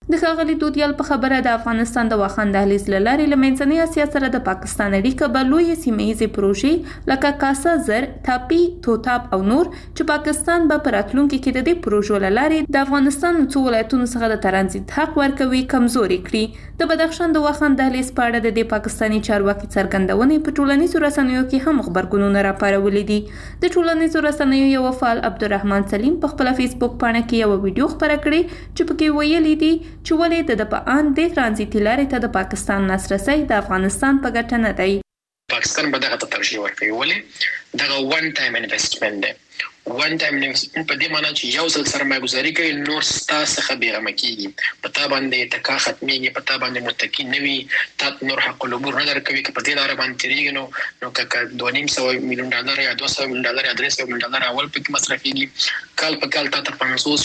د ښاغلي دودیال په خبره د افغانستان د واخان دهلیز له لارې له منځنۍ اسیا سره د پاکستان اړیکه به لویې سیمه‌ییزې پروژې لکه کاسا زر، تاپي، توتاب او نور چې پاکستان به په راتلونکي کې د دې پروژو له لارې د افغانستان څو ولایتونو څخه د ترانزیت حق ورکوي کمزوري کړي. د بدخشان د واخان دهلیز په اړه د پاکستاني چارواکي څرګندونې په ټولنیزو رسنیو کې هم خبرګونونه راپارولي دي. د ټولنیزو رسنیو یو فعال عبدالرحمن سلیم په خپل فیسبوک باندې کې یو ویډیو خبره کړې چې پکې ویلي دي چې ولې د په د ترانزیتي لارې ته د پاکستان لاسرسی د افغانستان په ګټه نه دی. پاکستان به دغه ترجیح ورکوي ولې دغه وان ټایم انویسټمنټ دی. وان ټایم انویسټمنټ په دې معنی چې یو ځل سرمایه گذاري کوي نور ستاسو څخه بیغمه کیږي، پتا باندې تکا ختميږي، پتا باندې متکی نوي، تا نور حق العبور نه درکوي چې په دې لار باندې تیریږي نو که $2.5 میلیون یا $200 میلیون یا $300 میلیون اول پکې مصرفيږي، کال په کال تا ته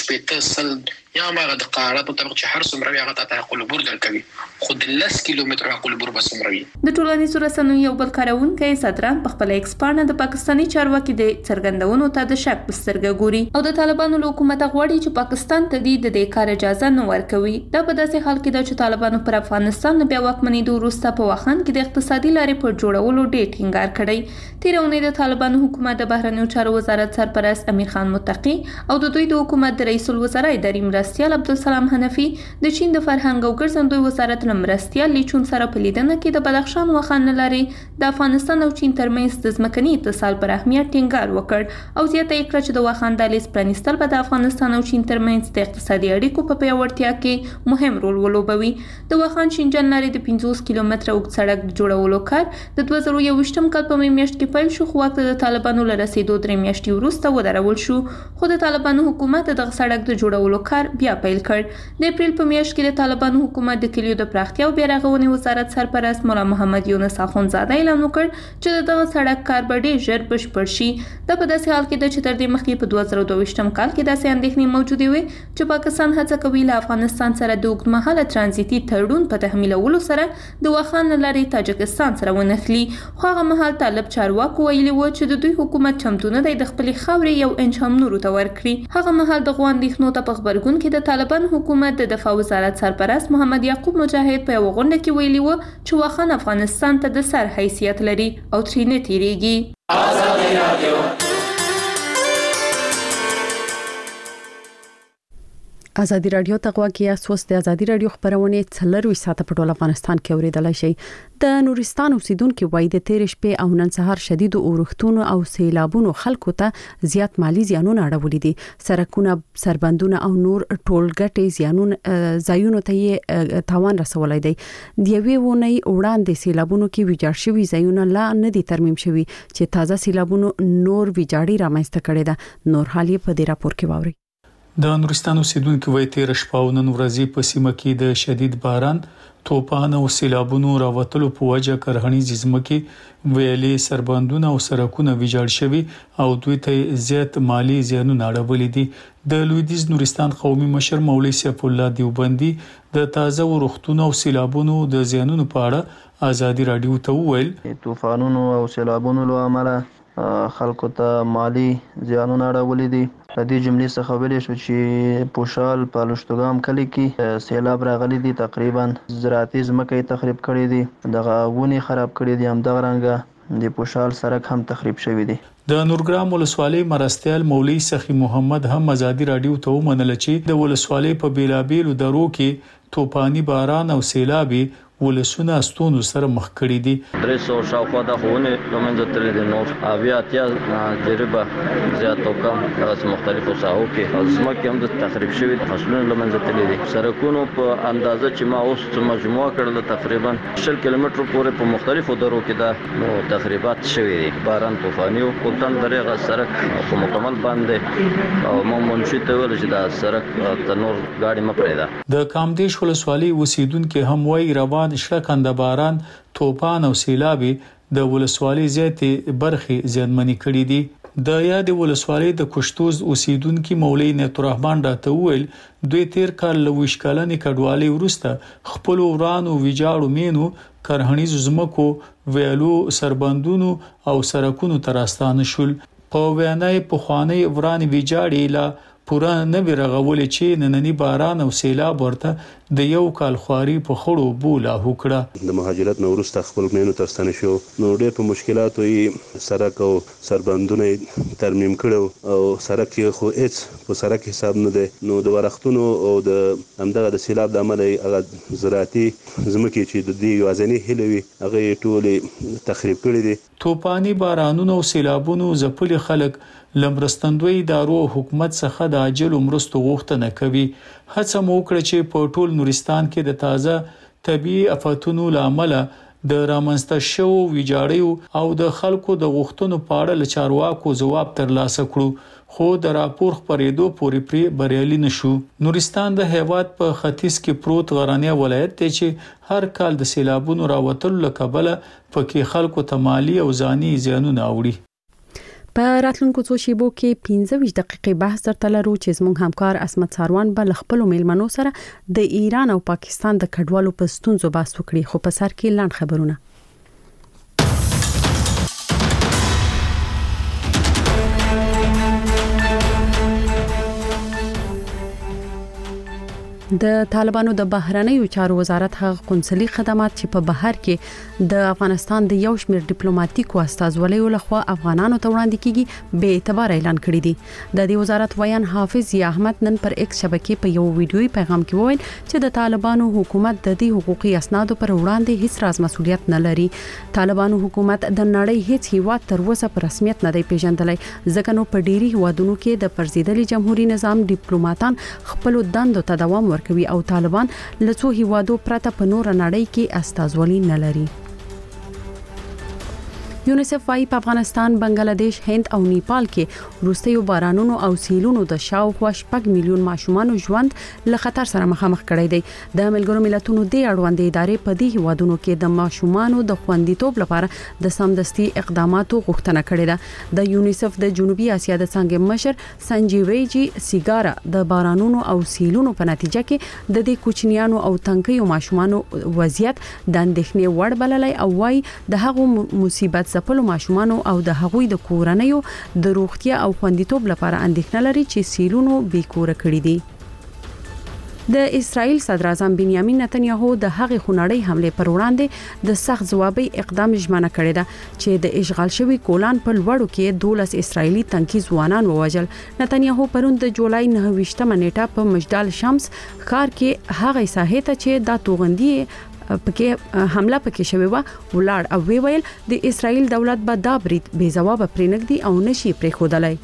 500 یا هغه د قرارداد په طبق چې هر څومره هغه ته حق العبور درکوي، خو د 10 کیلومتر حق العبور به څومره وي. د ټولنیزو رسنیو یو بل کارونکي صدران په خپل ایکس باندې د پاکستاني چارواکي د څرګندونو ته د شک په سترګه ګوري او د طالبانو له حکومت غواړي چې پاکستان ته د دې کار اجازه نه ورکوي. دا په داسې حال کې ده چې طالبانو پر افغانستان بیا واکمنۍ وروسته په واخان کې د اقتصادي لارې په جوړولو ډېر ټینګار کړی. تیر اونۍ د طالبانو حکومت د بهرنیو چارو وزارت سرپرست امیر خان متقی او د دوی د حکومت د رئیس الوزرا اداري مرستیال عبدالسلام حنفي د چین د فرهنګ او ګرځندوی وزارت مرستیال لیچون سره په لیدنه کې د بدخشان واخان لارې د افغانستان او چین ترمنځ د ځمکني اتصال پر اهمیت ټینګار وکړ او زیاته یې کړه چې د واخان دهلیز پرانیستل به د افغانستان او چین ترمنځ د اقتصادي اړیکو په پیاوړتیا کې مهم رول ولوبوي. د واخان شینجان لارې د 50 کیلومتره اوږد سړک جوړولو کار د 2021م کال په میاشت کې پیل شو، خو وخت د طالبانو له رسیدو 3 میاشتې وروسته ودرول شو، خو د طالبانو حکومت دغه سړک د جوړولو کار بیا پیل کړ. د اپریل په میاشت کې د طالبانو حکومت د کلیو د پراختیا او بیارغونې وزارت سرپرست مولا محمد یونس اخونزاده اعلان وکړ چې دغه سړک کار به ډېر ژر بشپړ شي. دا په داسې حال کې ده چې تر دې مخکې په 2022م کال کې داسې اندېښنې موجودې وې چې پاکستان هڅه کوي له افغانستان سره د اوږدمهاله ترانزیتي تړون په تحمیلولو سره د واخان لارې تاجکستان سره ونښلي، خو هغه مهال طالب چارواکو ویلي و چې د دوی حکومت چمتو نه دی د خپلې خاورې یو انچ هم نورو ته ورکړي. هغه مهال د غوا اندېښنو ته په خبرګون کې د طالبان حکومت د دفاع وزارت سرپرست محمد یعقوب مجاهد په یو غونډه کې ویلي و چې واخان افغانستان ته د سر حیثیت لري او ترې نه تیریږي. ازادي رادیو ته غواړئ اساس د ازادي رادیو خبرونه څلروي ساعته په ټول افغانستان کې اوریدلای شي. د نورستان اوسیدونکو وایي د تیر شپې او نن سهار شدید اورښتونو او سیلابونو خلکو ته زیات مالی زیانونه اړولې دي. سرکونه، سربندونه او نور ټولګټې زیانونه ته تاوان رسولای دي. د یوې ونې وړاندې سیلابونو کې ویجاړ شوی زیانونه لا نه دي ترمیم شوی چې تازه سیلابونو نور ویجاړی رامنځته کړي ده. نور حال په دې راپور کې واوري. د نورستان اوسیدونکو وایي تیر شپه او نن ورځې په سیمه کې د شدید باران، توپان او سیلابونو راوتلو په وجه کرهنیز ځمکې ویلې، سربندونه او سرکونه ویجاړ شوي او دوی ته زیات مالی زیانونه اړولې دي. د لویدیځ نورستان قومي مشر مولوي سیف الله دیوبندي د تازه ورښتونو او سیلابونو د زیانونو په اړه ازادي رادیو ته وویل طوفانونو او سیلابونو له امله خلکو ته مالی زیانونه اړولې دي. د دې جملې څخه ویل شو چې پوشال په لشتګام کلی کې سیلاب راغلی دی، تقریبا زراعتي ځمکې تخریب کړې دي، دغه ونې خراب کړې دي، همدغه رنګه د پوشال سړک هم تخریب شوی دی. د نورګرام ولسوالۍ مرستیال مولوي سخی محمد هم ازادي رادیو ته ومنل چې د ولسوالۍ په بیلابیلو درو کې توپانی باران او سیلابي ولسونه ستونو سره مخ کړي دي. 300 شاوخوا د خونه لمنځه تللي دي، نور اویا اتیا جریبه زیات او کم دغه مختلفو ساحو کې ځمکې هم د تخریب شوي دي، فصلونه لمنځه تللي دي. سرکونو په اندازه چې ما اوس مجموعه کړل تقریبا 20 کیلومتر پورې په مختلفو درو کې دا نو تخریبات شوي دي. باران طوفاني او کلتن دغه سرک په مکمل باندې او منشي ته ویل چې دا سرک تنور گاډي مپرېدا. د کامدیش ولسوالۍ اوسیدونکو هم وایي روان شړکنده باران، توپان او سیلابي د ولسوالۍ زیاتې برخې زیانمنې کړې دي. د یاد ولسوالۍ د کوشتوز اوسیدونکو مولوي نعمت الرحمن راته وویل دوی تیر کال له وشکالنې کډوالۍ وروسته خپل ورانو ویجاړو مینو کرهنیز ځمکو، ویلو، سربندونو او سرکونو تر راستانه شول. په وینای په خوانی وران ویجاړې لا پوره نه ورغول چې نننی باران او سیلاب ورته د یو کال خواري په خړو بوله وکړه. د مهاجرت نو وروسته خپل مینو ترستنه شو نو ډېر په مشکلاتو یې سړک او سربندونه ترمیم کړو او سړک یې خو هیڅ په سړک حساب نه دی. نو د ورختونو او د همدغه د سیلاب د امله هغه زراعتي ځمکې چې د دې یوازینۍ هیلې وي هغه ټولې تخریب کړي دي. توپانی بارانونو او سیلابونو ځپلي خلک لمرستندوی ادارو حکومت څخه د عاجل مرستو غوښتنه کوي. هڅه مو وکړه چې په ټول نورستان کې د تازه طبيعي آفاتونو لامل د رامنځته شوو ویجاړیو او د خلکو د غوښتنو په اړه له چارواکو ځواب ترلاسه کړو، خو د راپور خپرېدو پورې پرې بریالي نشو. نورستان د هیواد په ختیځ کې پروت غرنی ولایت دی چې هر کال د سیلابونو راوتلو له کبله پکې خلکو ته مالی او ځاني زیانونه اوړي. په راتلونکو څو شیبو کې 15 دقیقې بحث درته لرو چې زموږ همکار اسمت ساروان به خپل میلمنو سره د ایران او پاکستان د کډوالو په ستونزو بحث وکړي. خو په سر کې لاند خبرونه. د طالبانو د بهرنیو چارو وزارت هغه قونسلي خدمات چې په بهر کې د افغانستان د یو شمېر ډیپلوماټیکو استازولیو لخوا افغانانو ته وړاندې کیږي به اعتبار اعلان کړی دی. د دې وزارت ویان حافظ ضیا احمد نن پر ایکس شبکې په یو ویډیوي پیغام کې وویل چې د طالبانو حکومت د دې حقوقي اسنادو پر وړاندې هیڅ راز مسؤلیت نه لري. طالبانو حکومت د نړۍ هیڅ هیواد تر اوسه په رسمیت نه دی پیژندلی، ځکه نو په ډیری هیوادونو کې د پرزیدلي جمهوریت نظام ډیپلوماټان خپل دندو ته دوام کوي او طالبان له څو هیوادو پرته په نور نړۍ کې استازولي نه لري. یونیسف وايي په افغانستان، بنگلاديش، هند او نیپال کې وروستیو بارانونو او سیلونو د شاوخوا 6 میلیون ماشومان ژوند له خطر سره مخامخ کړی دی. د ملګرو ملتونو د اړوند ادارې په دې هیوادونو کې د ماشومان د خوندیتوب لپاره د سمدستي اقداماتو غوښتنه کړې ده. د یونیسف د جنوبي اسیا د څنګه مشر سنجیویجی سیګارا د بارانونو او سیلونو په نتیجه کې د دې کوچنیانو او تنکیو ماشومان وضعیت د اندېښنې وړ بللی او وايي د هغو مصیبت ځپلو ماشومان او د هغوی د کورنیو د روغتیا او خوندیتوب لپاره اندېښنه لري چې سیلونو بیکوره کړی دي. د اسرائیل صدر اعظم بنیامین نتنیاهو د هغې خونړۍ حمله پر وړاندې د سخت ځوابي اقدام ژمنه کړې ده چې د اشغال شوی کولان په لوړو کې 12 اسرائیلي تنکي ځوانان ووژل. نتنیاهو پرون د جولای 9 نیټه په مجدل شمس ښار کې هغه ساحې ته چې د توغندي پکې حمله پکې شوی و ولاړ او ویل د اسرائیل دولت به دا برید بې ځواب پرېنګدي او نشي پرېښودلای.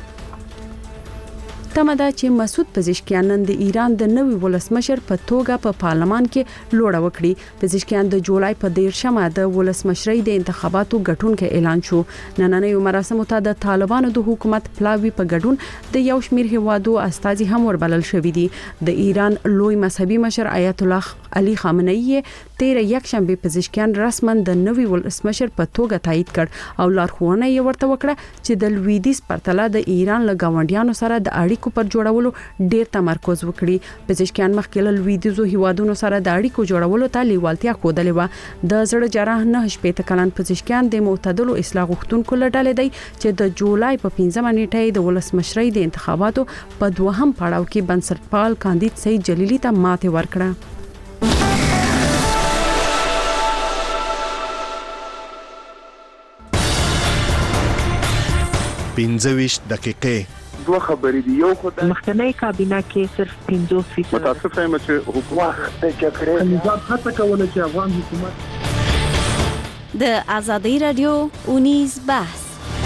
تمه ده چې مسعود پزشکیان نن د ایران د نوي ولسمشر په توګه په پارلمان کې لوړه وکړي. پزشکیان د جولای په 13 د ولسمشرۍ د انتخاباتو ګټونکو اعلان شو. نننۍ مراسمو ته د طالبانو د حکومت پلاوی په ګډون د یو شمېر هیوادو استازي هم وربلل شوي دي. د ایران لوی مذهبي مشر آیت الله علي خامنه‌ای 13 یکشنبه پزشکیان رسما د نوي ولسمشر په توګه تایید کړ او لارښوونه یې ورته وکړه چې د لویدیځ پرتله د ایران له گاونډیانو سره د اړیکو پر جوړولو ډیر تمرکز وکړي. پزشکیان مخکې له لویدیځو هیوادونو سره د اړیکو جوړولو ته لیوالتیا ښودلې و. د زړه جراح 9 کلن پزشکیان د معتدلو اصلاح غوښتونکو له ډلې دی چې د جولای په 15 نیټه د ولسمشرۍ د انتخاباتو په دوهم پړاو کې بنسټپال کاندید سید جلیلی ته ماته ورکړه. 15 دقیقې دوه خبرې دي. یو خدای مخکنی کابینه کې صرف 50% متاسف یم چې حکومت د جګړې نظام هڅه کوله چې افغان حکومت د ازادي رادیو اونیز بحث.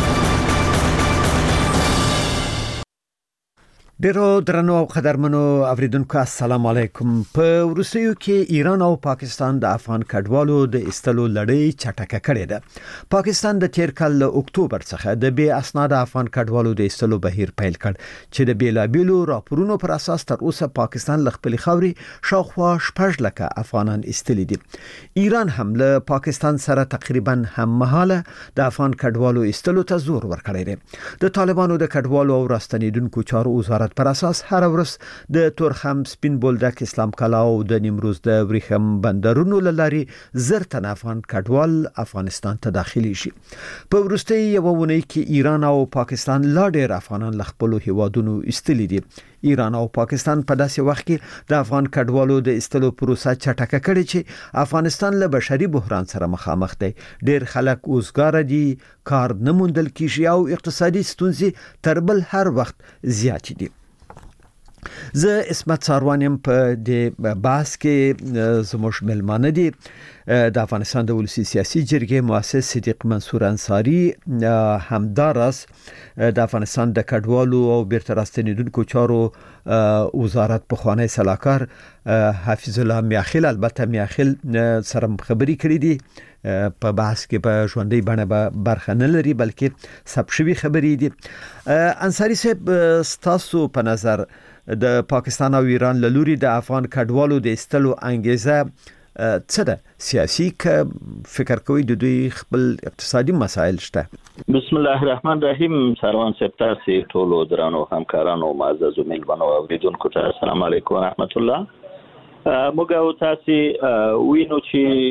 ډیرو درنو او قدرمنو اوریدونکو السلام علیکم. په روسیو کې ایران او پاکستان د افغان کډوالو د استلو لړۍ چټکه کړې ده. پاکستان د تیر کال له اکتوبر څخه د بې اسناد افغان کډوالو د استلو بهیر پیل کړ چې د بیلابیلو راپورونو پر اساس تر اوسه پاکستان له خپل خاورې شاوخوا 6 لکه افغانان استلي دي. ایران هم له پاکستان سره تقریبا هممهاله د افغان کډوالو استلو ته زور ورکړی دی. د طالبانو د کډوالو او راستنیدونکو چارو وزارت معلومات پر اساس هر ورځ د تورخم سپین بولدک اسلام کلا او د نیمروز د وریښم بندرونو لاري زر تن افغان کډوال افغانستان ته داخلي شي. په وروستي یو ونې کې ایران او پاکستان لا ډېر افغانان له خپل هیوادونو ایستلي دي. ایران او پاکستان په داسې وخت کې د افغان کډوالو د ایستلو پروسه چټکه کړې چې افغانستان له بشري بحران سره مخامخ دی. ډېر خلک اوسګار دي، کار نه موندل کیږي او اقتصادي ستونزې تر بل هر وخت زیات دي. زه اسمت ساروانیم په د بحث کې زموږ ملمانه دي د افغانستان د ولسی سیاسي جرګې مؤسس صدیق منصور انصاری، همدارس د افغانستان د کډوالو او بیرته راستنیدونکو چارو وزارت پخوانی سلاکار حافظ الله میاخیل، البته میاخیل سره خبري کړې دي په بحث کې په ژوندۍ بڼه برخه نه لري بلکې ثبت شوی خبرې دي. انصاری صاحب، ستاسو په نظر د پاکستان او ایران له لوري د افغان کډوالو د ایستلو انګیزه څه ده؟ سیاسي که فکر کوي د دوی خپل اقتصادي مسایل شته؟ بسم الله الرحمن الرحیم. سروان صاحب، تاسو ټول درانو همکارانو معزز میلمنو او اوریدونکو ته السلام علیکم ورحمت الله. موږ او تاسو وینو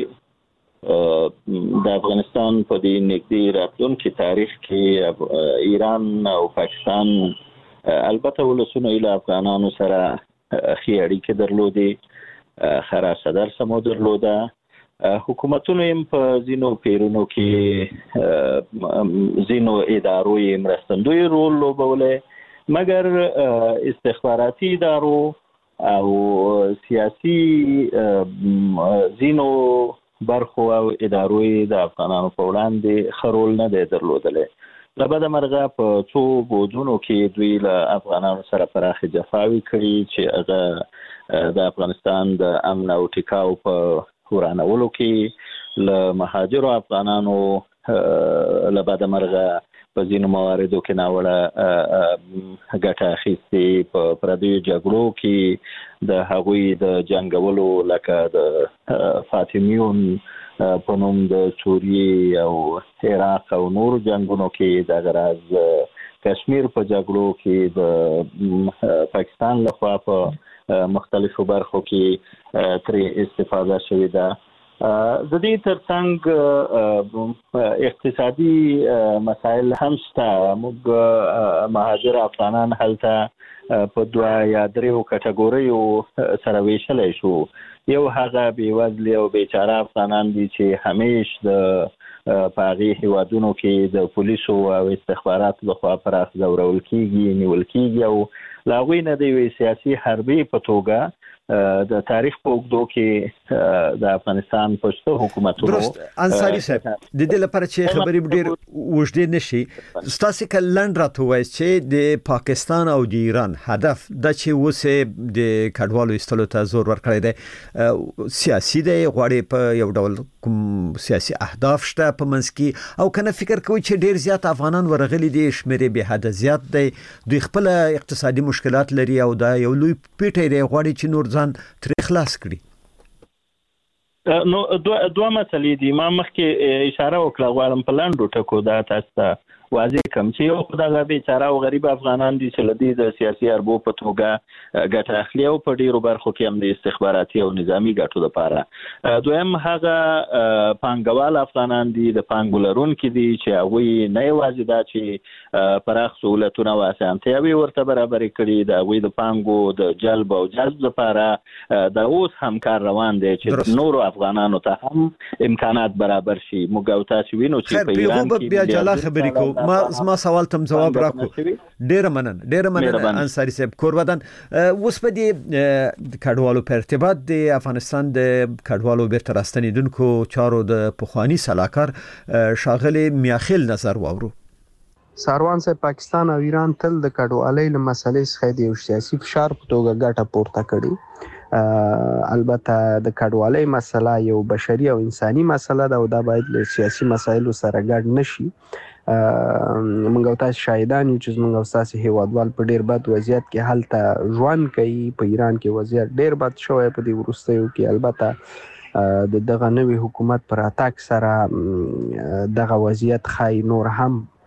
چې د افغانستان په دې نږدې راتلونکي تاریخ کې ایران او پاکستان البته ولسونه له افغانانو سره ښې اړیکې درلودې، خراشه درسمو درلوده. حکومتونو هم په ځینو پیرونو کې ځینو ادارو یې مرستندوی رول لوبولی، مګر استخباراتي ادارو او سیاسي ځینو برخو او ادارو د افغانانو په وړاندې ښه رول نه دی درلودلی. له بده مرغه په څو بودونو کې دوی له افغانانو سره پراخې جفاوې کړي چې هغه د افغانستان د امن او ټیکاو په ورانولو کې له مهاجرو افغانانو له بده مرغه په ځینو مواردو کې ناوړه ګټه اخیستې، په پردیو جګړو کې د هغوی د جنګولو لکه د فاطمیون په نوم د سوریې او عراق او نور جنگونو کې د غراز کشمیر په جګړو کې د پاکستان لخوا په مختلفو برخو کې ترې استفاده شوې ده. د دې ترڅنګ اقتصادي مسایل هم شته. موږ مهاجر افغانان هلته په دوه یا دریو کټګوریو سره ویشلی شو. یو هغه بېوزلي او بیچاره افغانان دي چې همیش د په هغې هیوادونو کې د پولیسو او استخباراتو لخوا پراخ ځورول کېږي، نیول کېږي او له هغوی نه د یوې سیاسي حربې په توګه د تاریخ په اوږدو کې د افغانستان پښتو حکومتونو درست. انصاری صاحب، د دې لپاره چې خبرې ډېر اوږدې نشي، ستاسو که لنډ راته ووایئ چې د پاکستان او د ایران هدف دا چې اوس د کډوالو ایستلو ته زور ورکړی دی سیاسي دی، غواړي په یو ډول کوم سیاسي اهداف شته په منځ کې، او کنه فکر کوي چې ډېر زیات افغانان ورغلي دي، شمېر به حد زیات دی، دوی خپل اقتصادي مشکلات لري او دا یو لوی پیټی دی، غواړي چې نور ځان ترې خلاص کړي؟ نو دوه مسلې دي. ما مخکې اشاره وکړه، غواړم په لنډو ټکو دا تاسو ته واضح کم چې یو خو دغه بیچاره او غریب افغانان دي چې له دې د سیاسي حربو په توګه ګټه اخلي او په ډېرو برخو کې هم د استخباراتي او نظامي ګټو لپاره. دویم هغه پانګوال افغانان دي، د پانګو لرونکي دي چې هغوی نه یوازې دا چې پراخ سهولتونه او اسانتیاوې ورته برابرې کړي، د هغوی د پانګو د جلب او جذب لپاره د اوس هم کار روان دی چې نورو افغانانو ته هم امکانات برابر شي. موږ او تاسو وینو چې په ایران کې بیا جلا خبرې کوو. ما سوال تم جواب راکو. ډېر مننه انصاری صاحب. کورودان، اوس په دې کډوالو په ارتباط د افغانستان د کډوالو بیرته راستنیدونکو چارو د پخوانی سلاکار ښاغلی میاخیل نظر واورو. ساروان صاحب، پاکستان او ایران تل د کډوالۍ له مسلې څخه د یو سیاسي فشار په توګه ګټه پورته کړي. البته د کډوالۍ مسله یو بشري او انساني مسله ده او دا باید له سیاسي مسایلو سره ګډ نشي. موږ او تاسو شاهدان یو چې موږ او تاسو هیوادوال په ډیر بد وضعیت کې هلته ژوند کوي. په ایران کې وضعیت ډیر بد شوی په دې وروستیو کې. البته د دغه نوي حکومت پر اتاک سره دغه وضعیت خای نور هم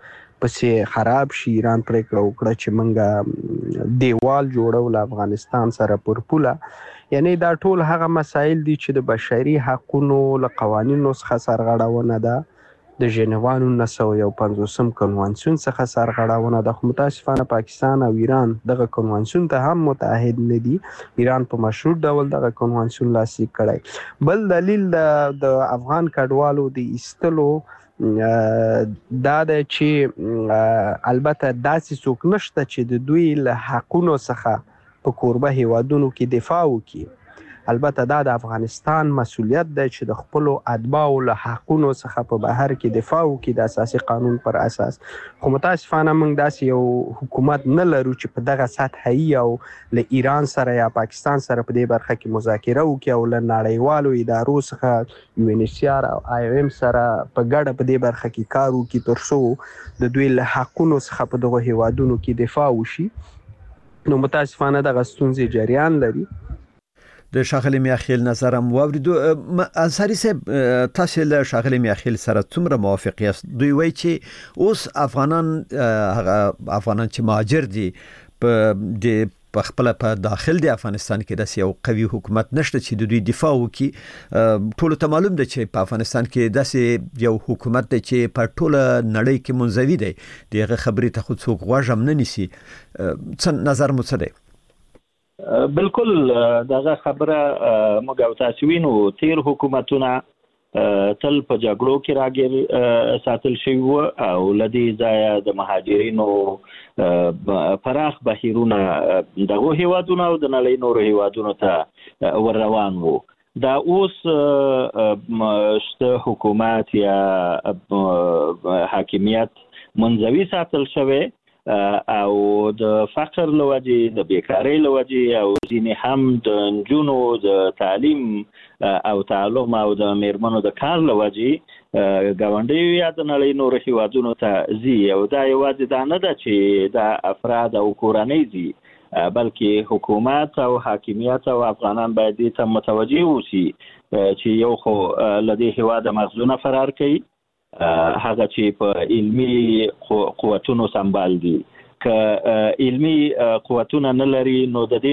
پسې خراب شي. ایران پریکړه وکړه چې منګه دیوال جوړول افغانستان سره پر پوله. یعنی دا ټول هغه مسایل دي چې د بشري حقوقو له قوانینو څخه سرغړونه ده، د ژنیوا 1951 کنوانسیون څخه سرغړونه ده. خو متاسفانه پاکستان او ایران دغه کنوانسیون ته هم متعهد نه دي. ایران په مشروط ډول دغه کنوانسیون لاسلیک کړی. بل دلیل د افغان کډوالو د ایستلو دا ده چې البته داسې څوک نشته چې د دوی له حقونو څخه په کوربه هیوادونو کې دفاع وکړي. البته دا د افغانستان مسؤلیت دی چې د خپل اتباعو له حقونو څخه په بهر کې دفاع وکړي د اساسي قانون پر اساس. خو متاسفانه موږ داسې یو حکومت نه لرو چې په دغه سطحي او له ایران سره یا پاکستان سره په دې برخه کې مذاکره وکړي او له نړیوالو ادارو څخه UNHCR او IOM سره په ګډه په دې برخه کې کار وکړي تر څو د دوی له حقونو څخه په دغه هیوادونو کې دفاع وشي. نو متاسفانه دغه ستونزې جریان لري. د شاغلی میاخیل نظر هم واوریدو. انصاری صاحب تاسو له شاغلی میاخیل سره څومره موافق یاست؟ دوی وایي چې اوس افغانان چې مهاجر دي په خپل په داخل د افغانستان کې داسې یو قوي حکومت نشته چې د دوی دفاع وکړي. ټول ته معلوم ده چې په افغانستان کې داسې یو حکومت دی چې په ټول نړۍ کې منزوي دی، دغه خبرې ته خو څوک غوږ هم نه نیسي. څه نظر مو څه دی؟ بالکل دغه خبره موږ او تاسو وینو. تیر حکومتونه تل په جګړو کې راګیر ساتل شوی وو او لدی ځای د مهاجرینو پراخ بهیرونه دغه هیوادونو او د نړۍ نورو هیوادونو ته ور روان وو. دا اوس حکومت یا حاکمیت منځوي ساتل شوی او د فقر لوجه، د بیکاری لوجه او ځینې هم د نجونو د تعلیم او تعلم او د میرمنو د کار لوجه ګاونډي یا د نړۍ نور هیوادونو ته ځي. او دا یوازې دا نه ده چې دا افراد او کورنۍ ځي، بلکې حکومت او حاکمیت او افغانان باید دې ته متوجه اوسي چې یو خو لدې هیواد مغزونه فرار کوي، هغه چې په علمي قوتونو سمبال دي. که علمي قوتونه نه لري نو د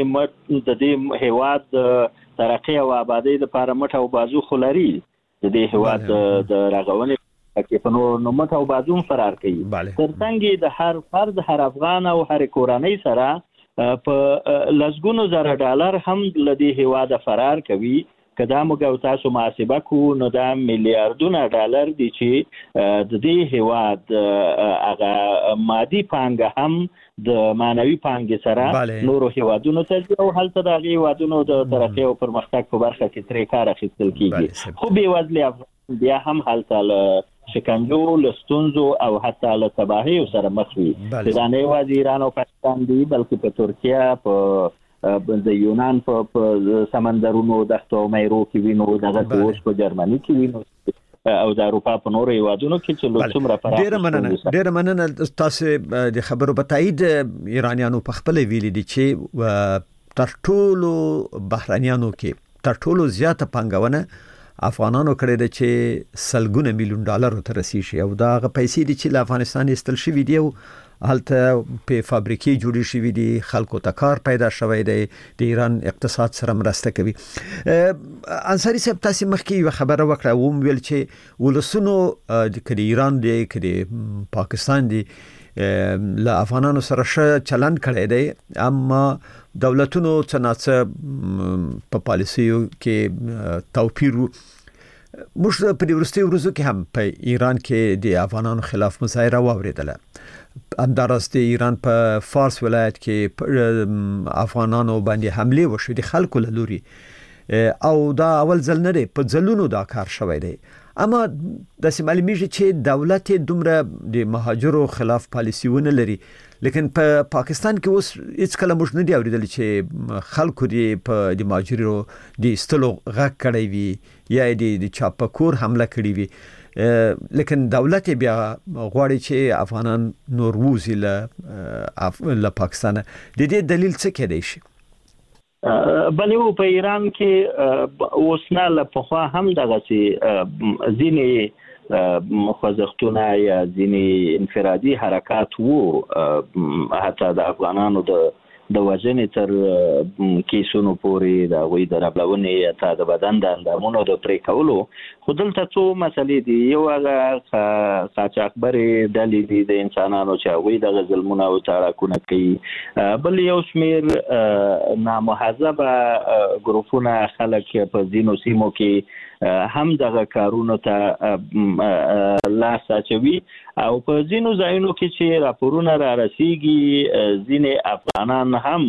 دې هیواد ترقی او آبادی لپاره مټ او بازو خو لري. د دې هیواد د رغونې کې په نو مټ او بازو فرار کوي. ترڅنګ د هر فرد، هر افغان او هر کورنۍ سره په لسګونو زره ډالر هم له دې هیواد فرار کوي. که دا موږ او تاسو محاسبه کوو نو دا میلیارډونه ډالر دي چې د دې هیواد هغه مادي پانګه هم د معنوي پانګې سره نورو هیوادونو ته ځي او هلته د هغې هیوادونو د ترقۍ او پرمختګ په برخه کې ترې کار اخیستل کیږي. خو بېوزلي افغان بیا هم هلته له شکنجو، له ستونزو او حتی له تباهیو سره مخ وي. دا نه یوازې ایران او پاکستان دي بلکې په ترکیه، په د یونان په سمندرونو دښتو او میرو کې وینو، دغه اوس په جرمني کې وینو او د اروپا په نورو هیوادونو کې چې څومره پراخه. ډېره مننه. تاسو د خبرو په تایید ایرانیانو په خپل ویلي دي چې تر ټولو بهرانیانو کې تر ټولو زیاته پانګونه افغانانو کړې ده چې سلګونه میلیون ډالر ته رسیږي او دا هغه پیسې دي چې له افغانستان ایستل شوي دي او هلته په فابریکې جوړې شوې دي، خلکو ته کار پیدا شوی دی، د ایران اقتصاد سره مرسته کوي. انصاری صاحب تاسو مخکې یو خبره وکړه او ویل چې ولسونو د ایران دی کړي پاکستان دی له افغانانو سره ښه چلند کړی دی، اما دولتونو څنګه په پالیسیو کې توپیر. موږ په دې وروستیو ورځو کې هم په ایران کې د افغانانو خلاف مظاهره واوریدله. همداراز د ایران په فارس ولایت کې افغانانو باندې حمله وشوه د خلکو له لوري او دا اول ځل نه دی، په ځلونو دا کار شوی دی. اما داسې معلومیږي چې دولت دومره د مهاجرو خلاف پالیسی ونه لري، لیکن په پاکستان کې اوس هیڅ کله موږ نه دی اوریدلی چې خلکو په د مهاجرو د ایستلو غږ کړی وي یا د چاپکور حمله کړې وي. لیکن دولت بیا غواړي چې افغانان نور ووزي له پاکستان. د دې دلیل څه کېدای شي؟ بلې په ایران کې اوس نه له پخوا هم دغسې ځینې خوځښتونه یا ځینې انفرادي حرکات وو، حتی د افغانانو د وژنې تر کیسونو پورې د هغوی د ربړونې یا د بدن د اندامونو د پرې کولو. خو دلته څو مسلې دي. یو هغه قاچاقبرې ډلې دي د انسانانو چې هغوی دغه ظلمونه او تاړاکونه کوي. بل یو شمېر نامهذبه ګروپونه خلک په ځینو سیمو کې هم دغه کارونو ته لاس اچوي او په ځینو ځایونو کې چې راپورونه را رسیږي ځینې افغانان هم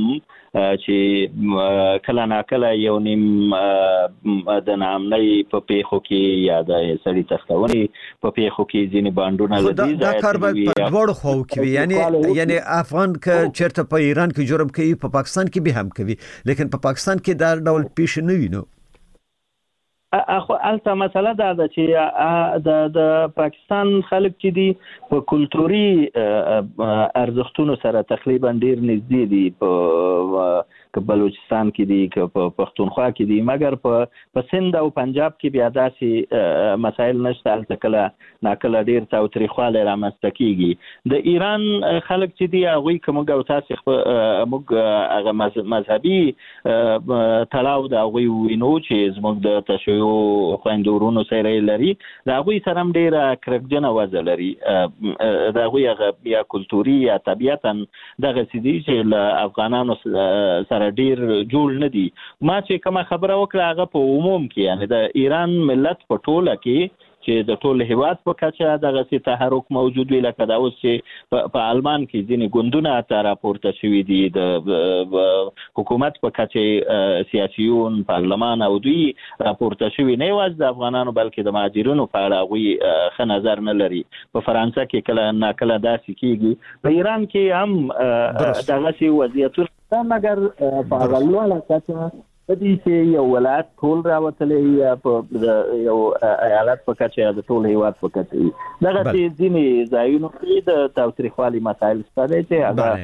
چې کله ناکله یو نیم د ناامنۍ په پیښو کې یا د سړي تښتونې په پیښو کې ځینې بانډونه لدي. دا کار به په دواړو خواو کې وي، یعنی افغان که چېرته په ایران کې جرم کوي په پاکستان کې به هم کوي، لیکن په پاکستان کې دا ډول پیښ نه وي. نو اخو الته مسله دا ده چې د پاکستان خلک چې دي په کلتوري ارزښتونو سره تقریبا ډیر نږدې دي، په بلوچستان کې دي، په پښتونخوا کې دي، مګر په سند او پنجاب کې بیا داسې مسایل نشته. الته کله ناکله ډیر تاوتریخوالی رامنځته کیږي. د ایران خلک چې دي هغوی که موږ او تاسې موږ هغه مذهبي تړاو د هغوی وینو چې زموږ د تشیع خویندو ورونو سره لري، د هغوی سره هم ډېره کرکجنه وضع لري. د هغوی هغه یا کلتوري یا طبیعتا دغسې دي چې له افغانانو سره ډېر جوړ نه دي. ما چې کومه خبره وکړه هغه په عموم کې، یعنی د ایران ملت په ټوله کې چې د ټول هیواد په کچه دغسې تحرک موجود وي، لکه دا اوس چې په آلمان کې ځینې ګوندونه ته راپورته شوي دي، د حکومت په کچه سیاسیون پارلمان او دوی راپورته شوي نه یوازې د افغانانو بلکې د مهاجرینو په اړه هغوی ښه نظر نه لري. په فرانسه کې کله ناکله داسې کېږي، په ایران کې هم دغسې وضعیتونه ده، مګر په هغه لوړه کچه په دې چې یو ولایت ټول راوتلی یا په یو ایالت په کچه یا د ټول هیواد په کچه وي. دغسې ځینې ځایونو کې د تاوتریخوالي مسایل شته دی چې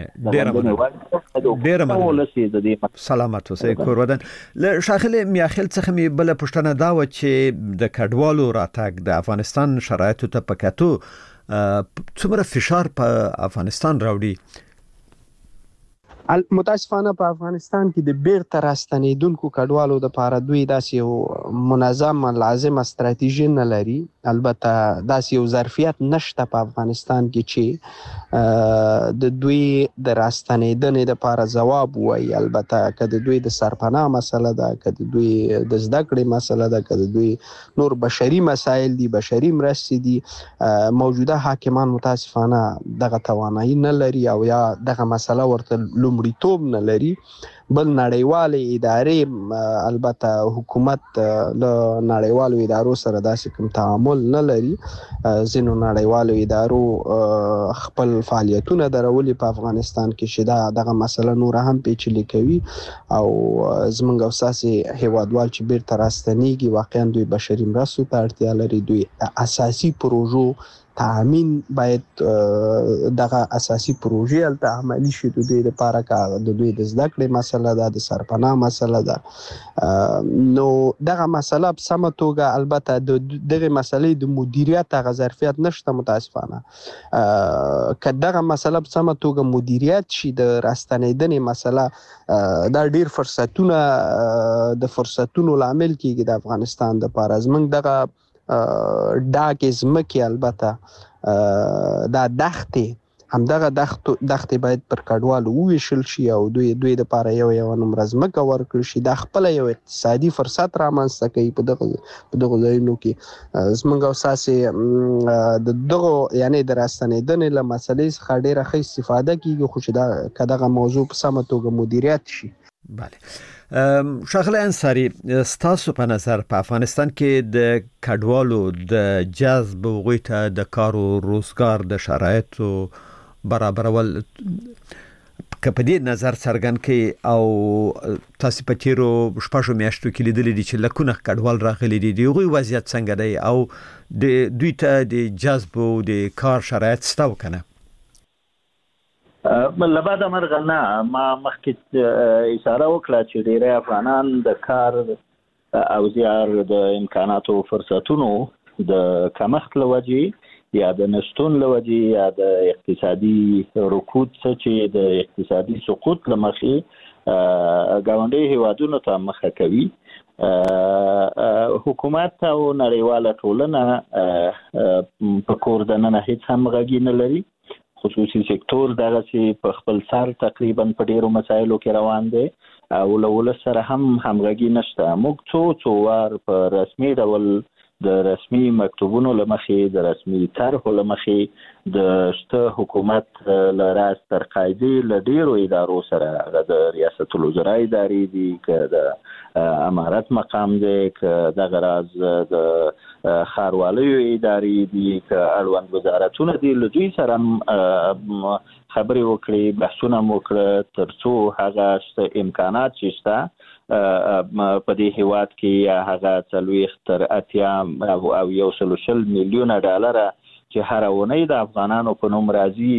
هغه سلامت اوسئ کورودن. له ښاغلي میاخیل څخه مې بله پوښتنه دا وه چې د کډوالو راتګ د افغانستان شرایطو ته په کتو څومره فشار په افغانستان راوړي؟ متاسفانه په افغانستان کې د بیرته راستنېدونکو کډوالو دپاره دوی داسې یو منظم لازمه ستراتیژي نه لري. البته داسې یو ظرفیت نشته په افغانستان کې چې د دوی د راستنېدنې دپاره ځواب ووایي. البته که د دوی د سرپناه مسله ده، که د دوی د زده کړې مسله ده، که د دوی نور بشري مسایل دي، بشري مرستې دي، موجوده حاکمان متاسفانه دغه توانایي نه لري او یا دغه مسله ورته لومړیتوب نه لري. بل نړیوالې ادارې البته حکومت له نړیوالو ادارو سره داسې کوم تعامل نه لري. ځینو نړیوالو ادارو خپل فعالیتونه درولي په افغانستان کې چې دغه مسله نور هم پیچلې کوي او زموږ او ستاسې هیوادوال چې بیرته راستنېږي واقعا دوی بشري مرستو ته اړتیا لري. دوی اساسي پروژو تامین باید دغه اساسي پروژې هلته عملي شي. د دوی لپاره که د دوی د زده کړې مسله ده، د سرپناه مسله ده، نو دغه مسله په سمه توګه البته دغه مسلې د مدیریت هغه ظرفیت نشته متاسفانه. که دغه مسله په سمه توګه مدیریت شي د راستنېدنې مسله دا ډیر فرصتونه د فرصتونو لامل کېږي د افغانستان دپاره. زموږ دغه ډاګې ځمکې البته دا دښتې همدغه دښتې باید پر کډوالو وویشل شي او دوی دپاره یو نمره ځمکه ورکړل شي. دا خپله یو اقتصادي فرصت رامنځته کوي په دغو ځایونو کې. زموږ او ستاسې د دغو یعنې د راستنېدنې له مسلې څخه ډېره ښه استفاده کېږي، خو چې که دغه موضوع په سمه توګه مدیریت شي. بله ښاغلی انصاري، ستاسو په نظر په افغانستان کې د کډوالو د جذب هغوی ته د کار او روزګار د شرایطو برابرول که په دې نظر څرګند کړي او تاسو په تیرو شپږو میاشتو کې لیدلی دي چې لکونه کډوال راغلي دي، د هغوی وضعیت څنګه دی او دوی ته د جذب او د کار شرایط شته او که نه؟ لبعد مرغه نه، ما مخکې اشاره وکړه چې ډېری افغانان د کار او زیار د امکاناتو فرصتونو د کمښت لوجې یا د نشټون لوجې یا د اقتصادي رکود چې د اقتصادي سقوط لمخې ګاونډي هیوادونو ته مخه کوي. حکومت او نړیواله ټولنه په کور دننه هیڅ همغږي نه لري. خصوصي سکتور دغه چې په خپل سر تقریبا په ډیرو مسایلو کې روان دی او له ولس سره هم همغږي نشته. موږ څو وار په رسمي ډول د رسمي مکتوبونو لمخې د رسمي طرحو لمخې د شته حکومت له راس تر قاعدې له ډیرو ادارو سره د ریاست الوزرا ادارې دي که د امارت مقام دی که دغه راز د ښاروالۍ ادارې دي که اړوند وزارتونه دي له دوی سره خبرې وکړي بحثونه وکړه تر څو هغه امکانات چې شته په دې هیواد کې یا هغه 40 تر 80 او 100 میلیون ډالر چې هر اونۍ د افغانانو په نوم راځي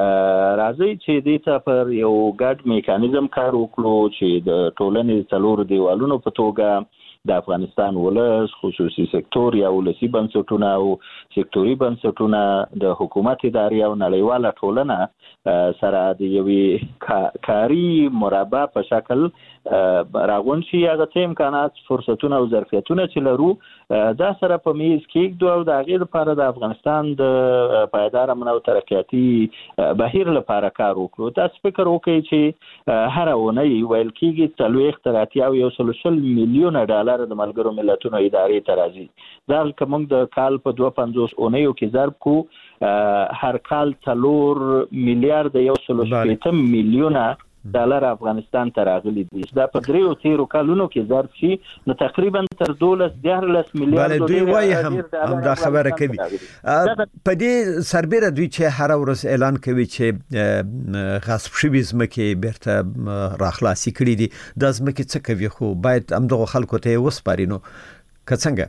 چې دې ته پر یو ګډ میکانیزم کار وکړو چې د ټولنې څلور دیوالونو په توګه د افغانستان ولس خصوصي سکتور یا ولسی بنسټونه او سکتوري بنسټونه د حکومت ادارې او نړیواله ټولنه سره د یوې کاری مربع په شکل راغون شي. هغه څه امکانات فرصتونه او ظرفیتونه چې لرو دا سره په میز کېږدو او د هغې لپاره د افغانستان د پایدار امن او ترقیاتي بهیر لپاره کار وکړو. تاسو فکر وکړئ چې هر اونۍ ویل کېږي 40 تر 80 او 100 میلیون ډالر د ملګرو ملتونو ادارې ته راځي. دا که موږ د کال په 250 اونیو کې ضرب کو هر کال 4 میلیارډ 130 میلیونه ډالر افغانستان ته راغلي دي. دا په 3 کالونو کې ضرب شي نو تقریبا تر 12 میلیارډ دوی وایي هم دا خبره کوي. په دې سربېره دوی چې هر ورځ اعلان کوي چې غصب شوي ځمکې بیرته راخلاصي کړي دي. دا ځمکې څه کوي خو باید همدغه خلکو ته وسپاري. نو که څنګه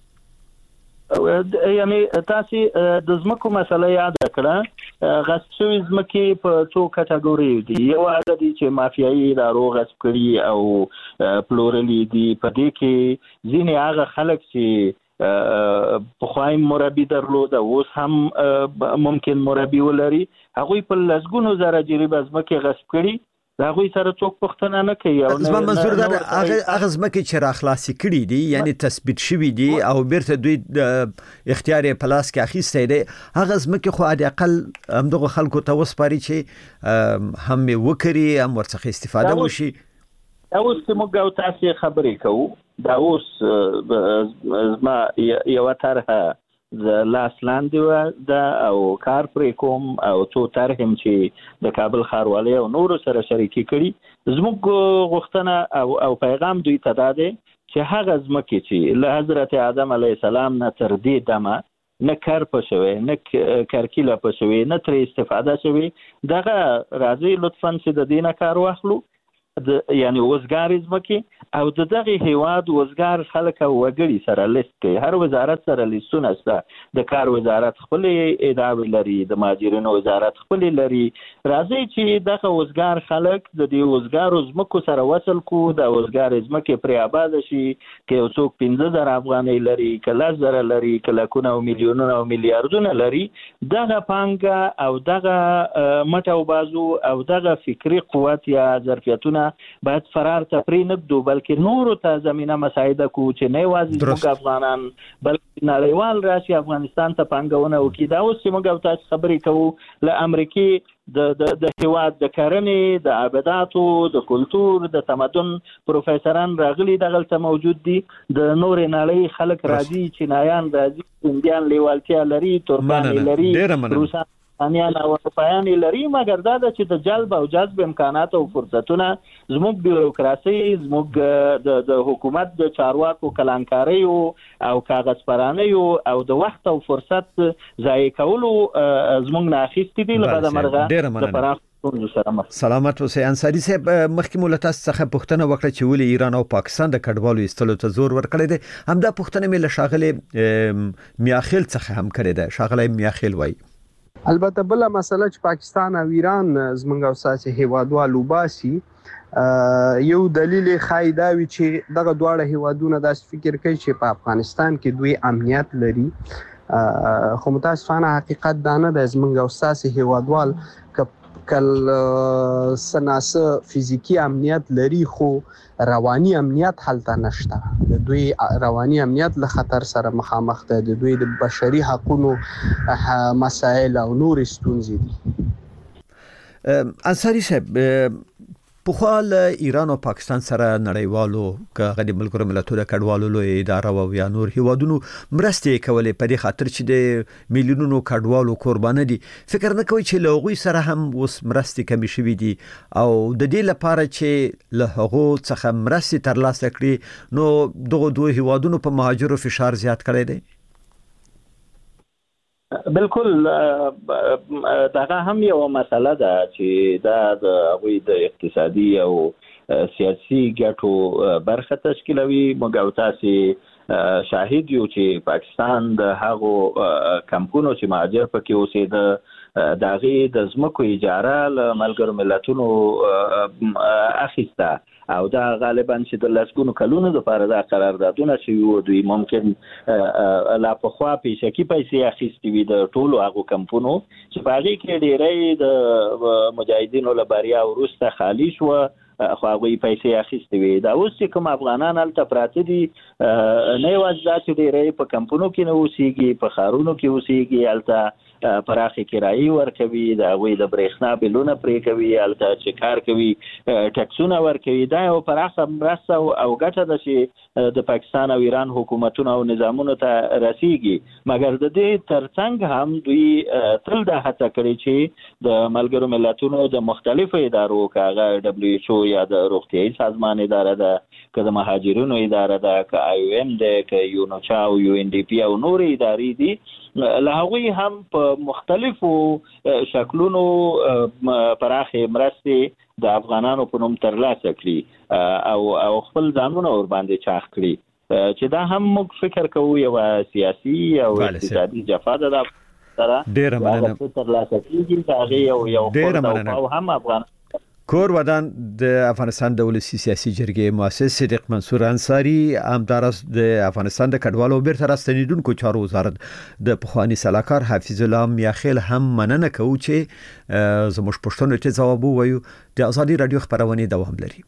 یعنی تاسو د ځمکو مسله یاد کړه. غصب شوي ځمکې په څو کټګوري دي. یو هغه دي چې مافیایي ادارو غصب کړي او پلورلي دي. په دې کې ځینې هغه خلک چې پخوای مربي درلود اوس هم ممکن مربي ولري هغوی په لسګونو زره جریبه ځمکې غصب کړي. دا غوي سره څوک پښتنه نه کوي. او زما منظور دا هغه ځمکې چې راخلاصي کړي دي یعنی تثبیت شوي دي او بیرته دوی اختیار پلاس کې اخیسته دي. هغه ځمکې خو د اقل همدغه خلکو ته وسپاري چې هم وکړي هم ورڅخه استفاده وشي. اوس موږ او تاسو خبرې کوو. دا اوس زما یو طرحه لاس لاندې دا او کار پرې کوم او څو طرحم چې د کابل ښاروالۍ او نورو سره شریکي کړي. زموږ غوښتنه او پیغام دوی ته دا دی چې هغه ځمکې چې له حضرت آدم علیه السلام نه تر دې دمه نه کار پښوي نه کرکیله پښوي نه تر استفاده شوي دغه راځي لطفاً چې د دینه کار واخلو. یعنی وزګار ځمکې او دغه هیواد وزګار خلک او وګړي سره لیست کوي. هر وزارت سره لیستونه شته. د کار وزارت خپل ادارې لري، د مهاجرینو وزارت خپل لري. راځي چې دغه وزګار خلک د دې وزګارو ځمکو سره وصل کو. د وزګار ځمکې پر آباد شي کې یو څوک 15000 افغانۍ لري، کله زره لري، کله کونه او میلیونونه او میلیارډونه لري. دغه پانګه او دغه مټو بازو او دغه فکری قوت یا ظرفیتونه باید فرار تفری نکدو بلکې نورو ته زمينه مساعده کو چې نه یوازې موږ افغانان بلکې نړیوال راشي افغانستان ته پانګونه وکړي. دا اوس چې موږ تاسو خبرې کوو له امریکای د هیواد د کرنې د عبادتو د کلچر د تمدن پروفیسوران راغلي دغلته موجود دي. د نور نړۍ خلک راځي، چینایان راځي، انډیان لیوالتیا لري، ترکان لري، روسان انیان او اروپایان لري. مګر دا چې د جلب او جذب امکانات او فرصتونه زموږ بیوروکراسي زموږ د حکومت د چارواکو کلانکاري او کاغذ پرانه او د وخت او فرصت ضایع کولو زموږ نه اخیستي دي. لپاره مرغه د پراخ سلامت اوسئ. انصاری صاحب مخکې مولت څخه پوښتنه وکړه چې ولې ایران او پاکستان د کډوالو ایستلو ته زور ورکړی دی. همدا پوښتنه مې له شاغله میاخیل څخه هم کړې ده. شاغله میاخیل وایي البته بل مسله چې پاکستان او ایران زمونږ او ساسي هیوادوالو باسي یو دلیل خای دا وی چې دغه دواړه هیوادونه داسې فکر کوي چې په افغانستان کې دوی امنیت لري، خو متاسفانه حقیقت دا نه دی. زموږ او ستاسې هیوادوال کل سناسه فزیکی امنیت لري خو رواني امنیت هلته نشته. د دوی رواني امنیت له خطر سره مخامخ دی، د دوی د بشري حقوقو مسائل او نور ستونزې دي. انصاری صاحب، پخوا له ایران او پاکستان سره نړیوالو که د ملګرو ملتونو کډوالو لوی اداره او یا نور هیوادونو مرستې کولې په دې خاطر چې د میلیونونو کډوالو قرباني دي. فکر نه کوي چې له هغوی سره هم اوس مرستې کمې شوې دي او د دې لپاره چې له هغو څخه مرستې ترلاسه کړي نو دغه دوه هیوادونو په مهاجرو فشار زیات کړی دی؟ بالکل دغه هم یو مسله ده چې دا د هغوی د اقتصادي او سیاسي ګټو برخه تشکیلوي. موږ او تاسې شاهد یو چې پاکستان د هغو کمپونو چې مهاجر پکې اوسېده د هغې د ځمکو اجاره له ملګرو ملتونو اخیسته او دا غالبا چې د لسګونو کلونو لپاره دا قراردادونه شوي وو. دوی ممکن لا پخوا پیشکي پیسې اخیستې وي د ټولو هغو کمپونو چې په هغې کې ډېری د مجاهدینو له بریا وروسته خالي شوه، خو هغوی پیسې اخیستې وي. دا اوس چې کوم افغانان هلته پراته دي، نه یوازې دا چې ډېری په کمپونو کې نه اوسېږي، په ښارونو کې اوسېږي، هلته پراخې کرایي ورکوي، د هغوی د برېښنا بلونه پرې کوي، هلته چې کار کوي ټکسونه ورکوي. دا یو پراخه مرسته او ګټه ده چې د پاکستان او ایران حکومتونو او نظامونو ته رسیږي. مګر د دې ترڅنګ هم دوی تل دا هڅه کړې چې د ملګرو ملتونو د مختلفو ادارو که هغه WHO یا د روغتیايي سازمان اداره ده، که د مهاجرینو اداره ده، که IOM ده، که یونوچا او UNDP او نور ادارې دي، له هغوی هم په مختلفو شکلونو پراخې مرستې د افغانانو په نوم ترلاسه کړي او خپل ځانونه ورباندې چاخ کړي، چې دا هم موږ فکر کوو یوه سیاسي او اقتصادي جفا ده د سره هغه ترلاسه کېږي. د هغې یو خورد او هم افغان کور ودان د افغانستان د ولسی سیاسي جرګې مؤسس صدیق منصور انصاری همدارس د افغانستان د کډوالو بیرته راستنیدونکو چارو وزارت د پخوانی سلاکار حفیظ الله میاخیل هم مننه کوي چې زموږ پښتنو ته ځواب وایو. د ازادي رادیو خبرونه دوام لري.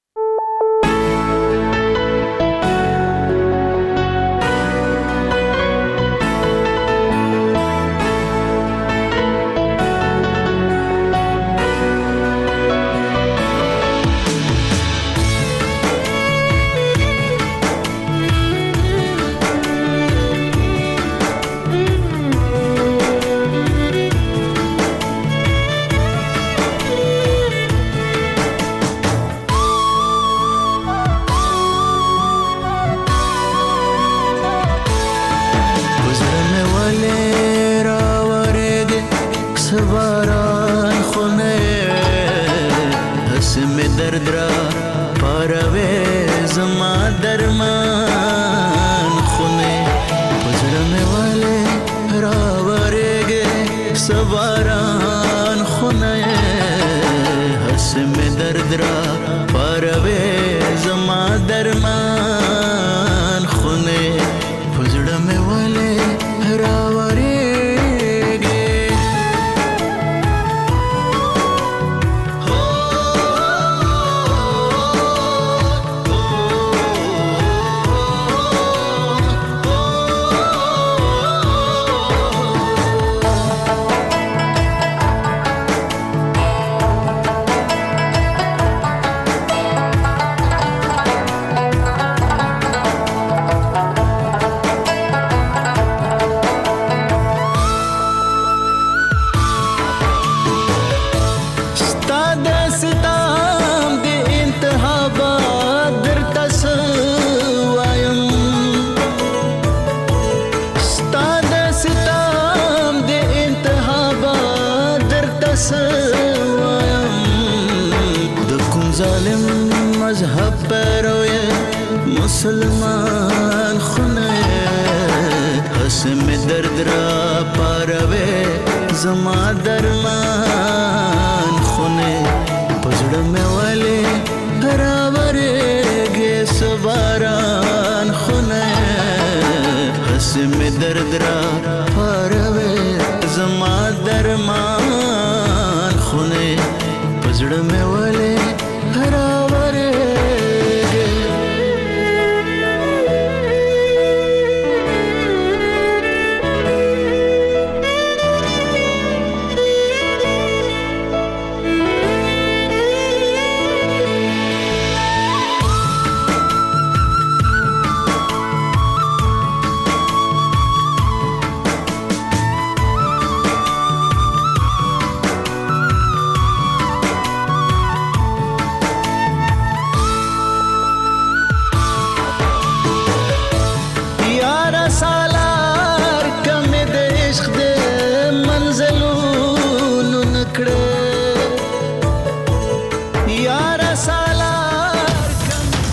مسلمان خونه حسم درد را پاروي زما درمان خونه پزړه مې والي راورېږې سباران خونه هسې مې درد را پاروې زما درمان خونه په زړه مې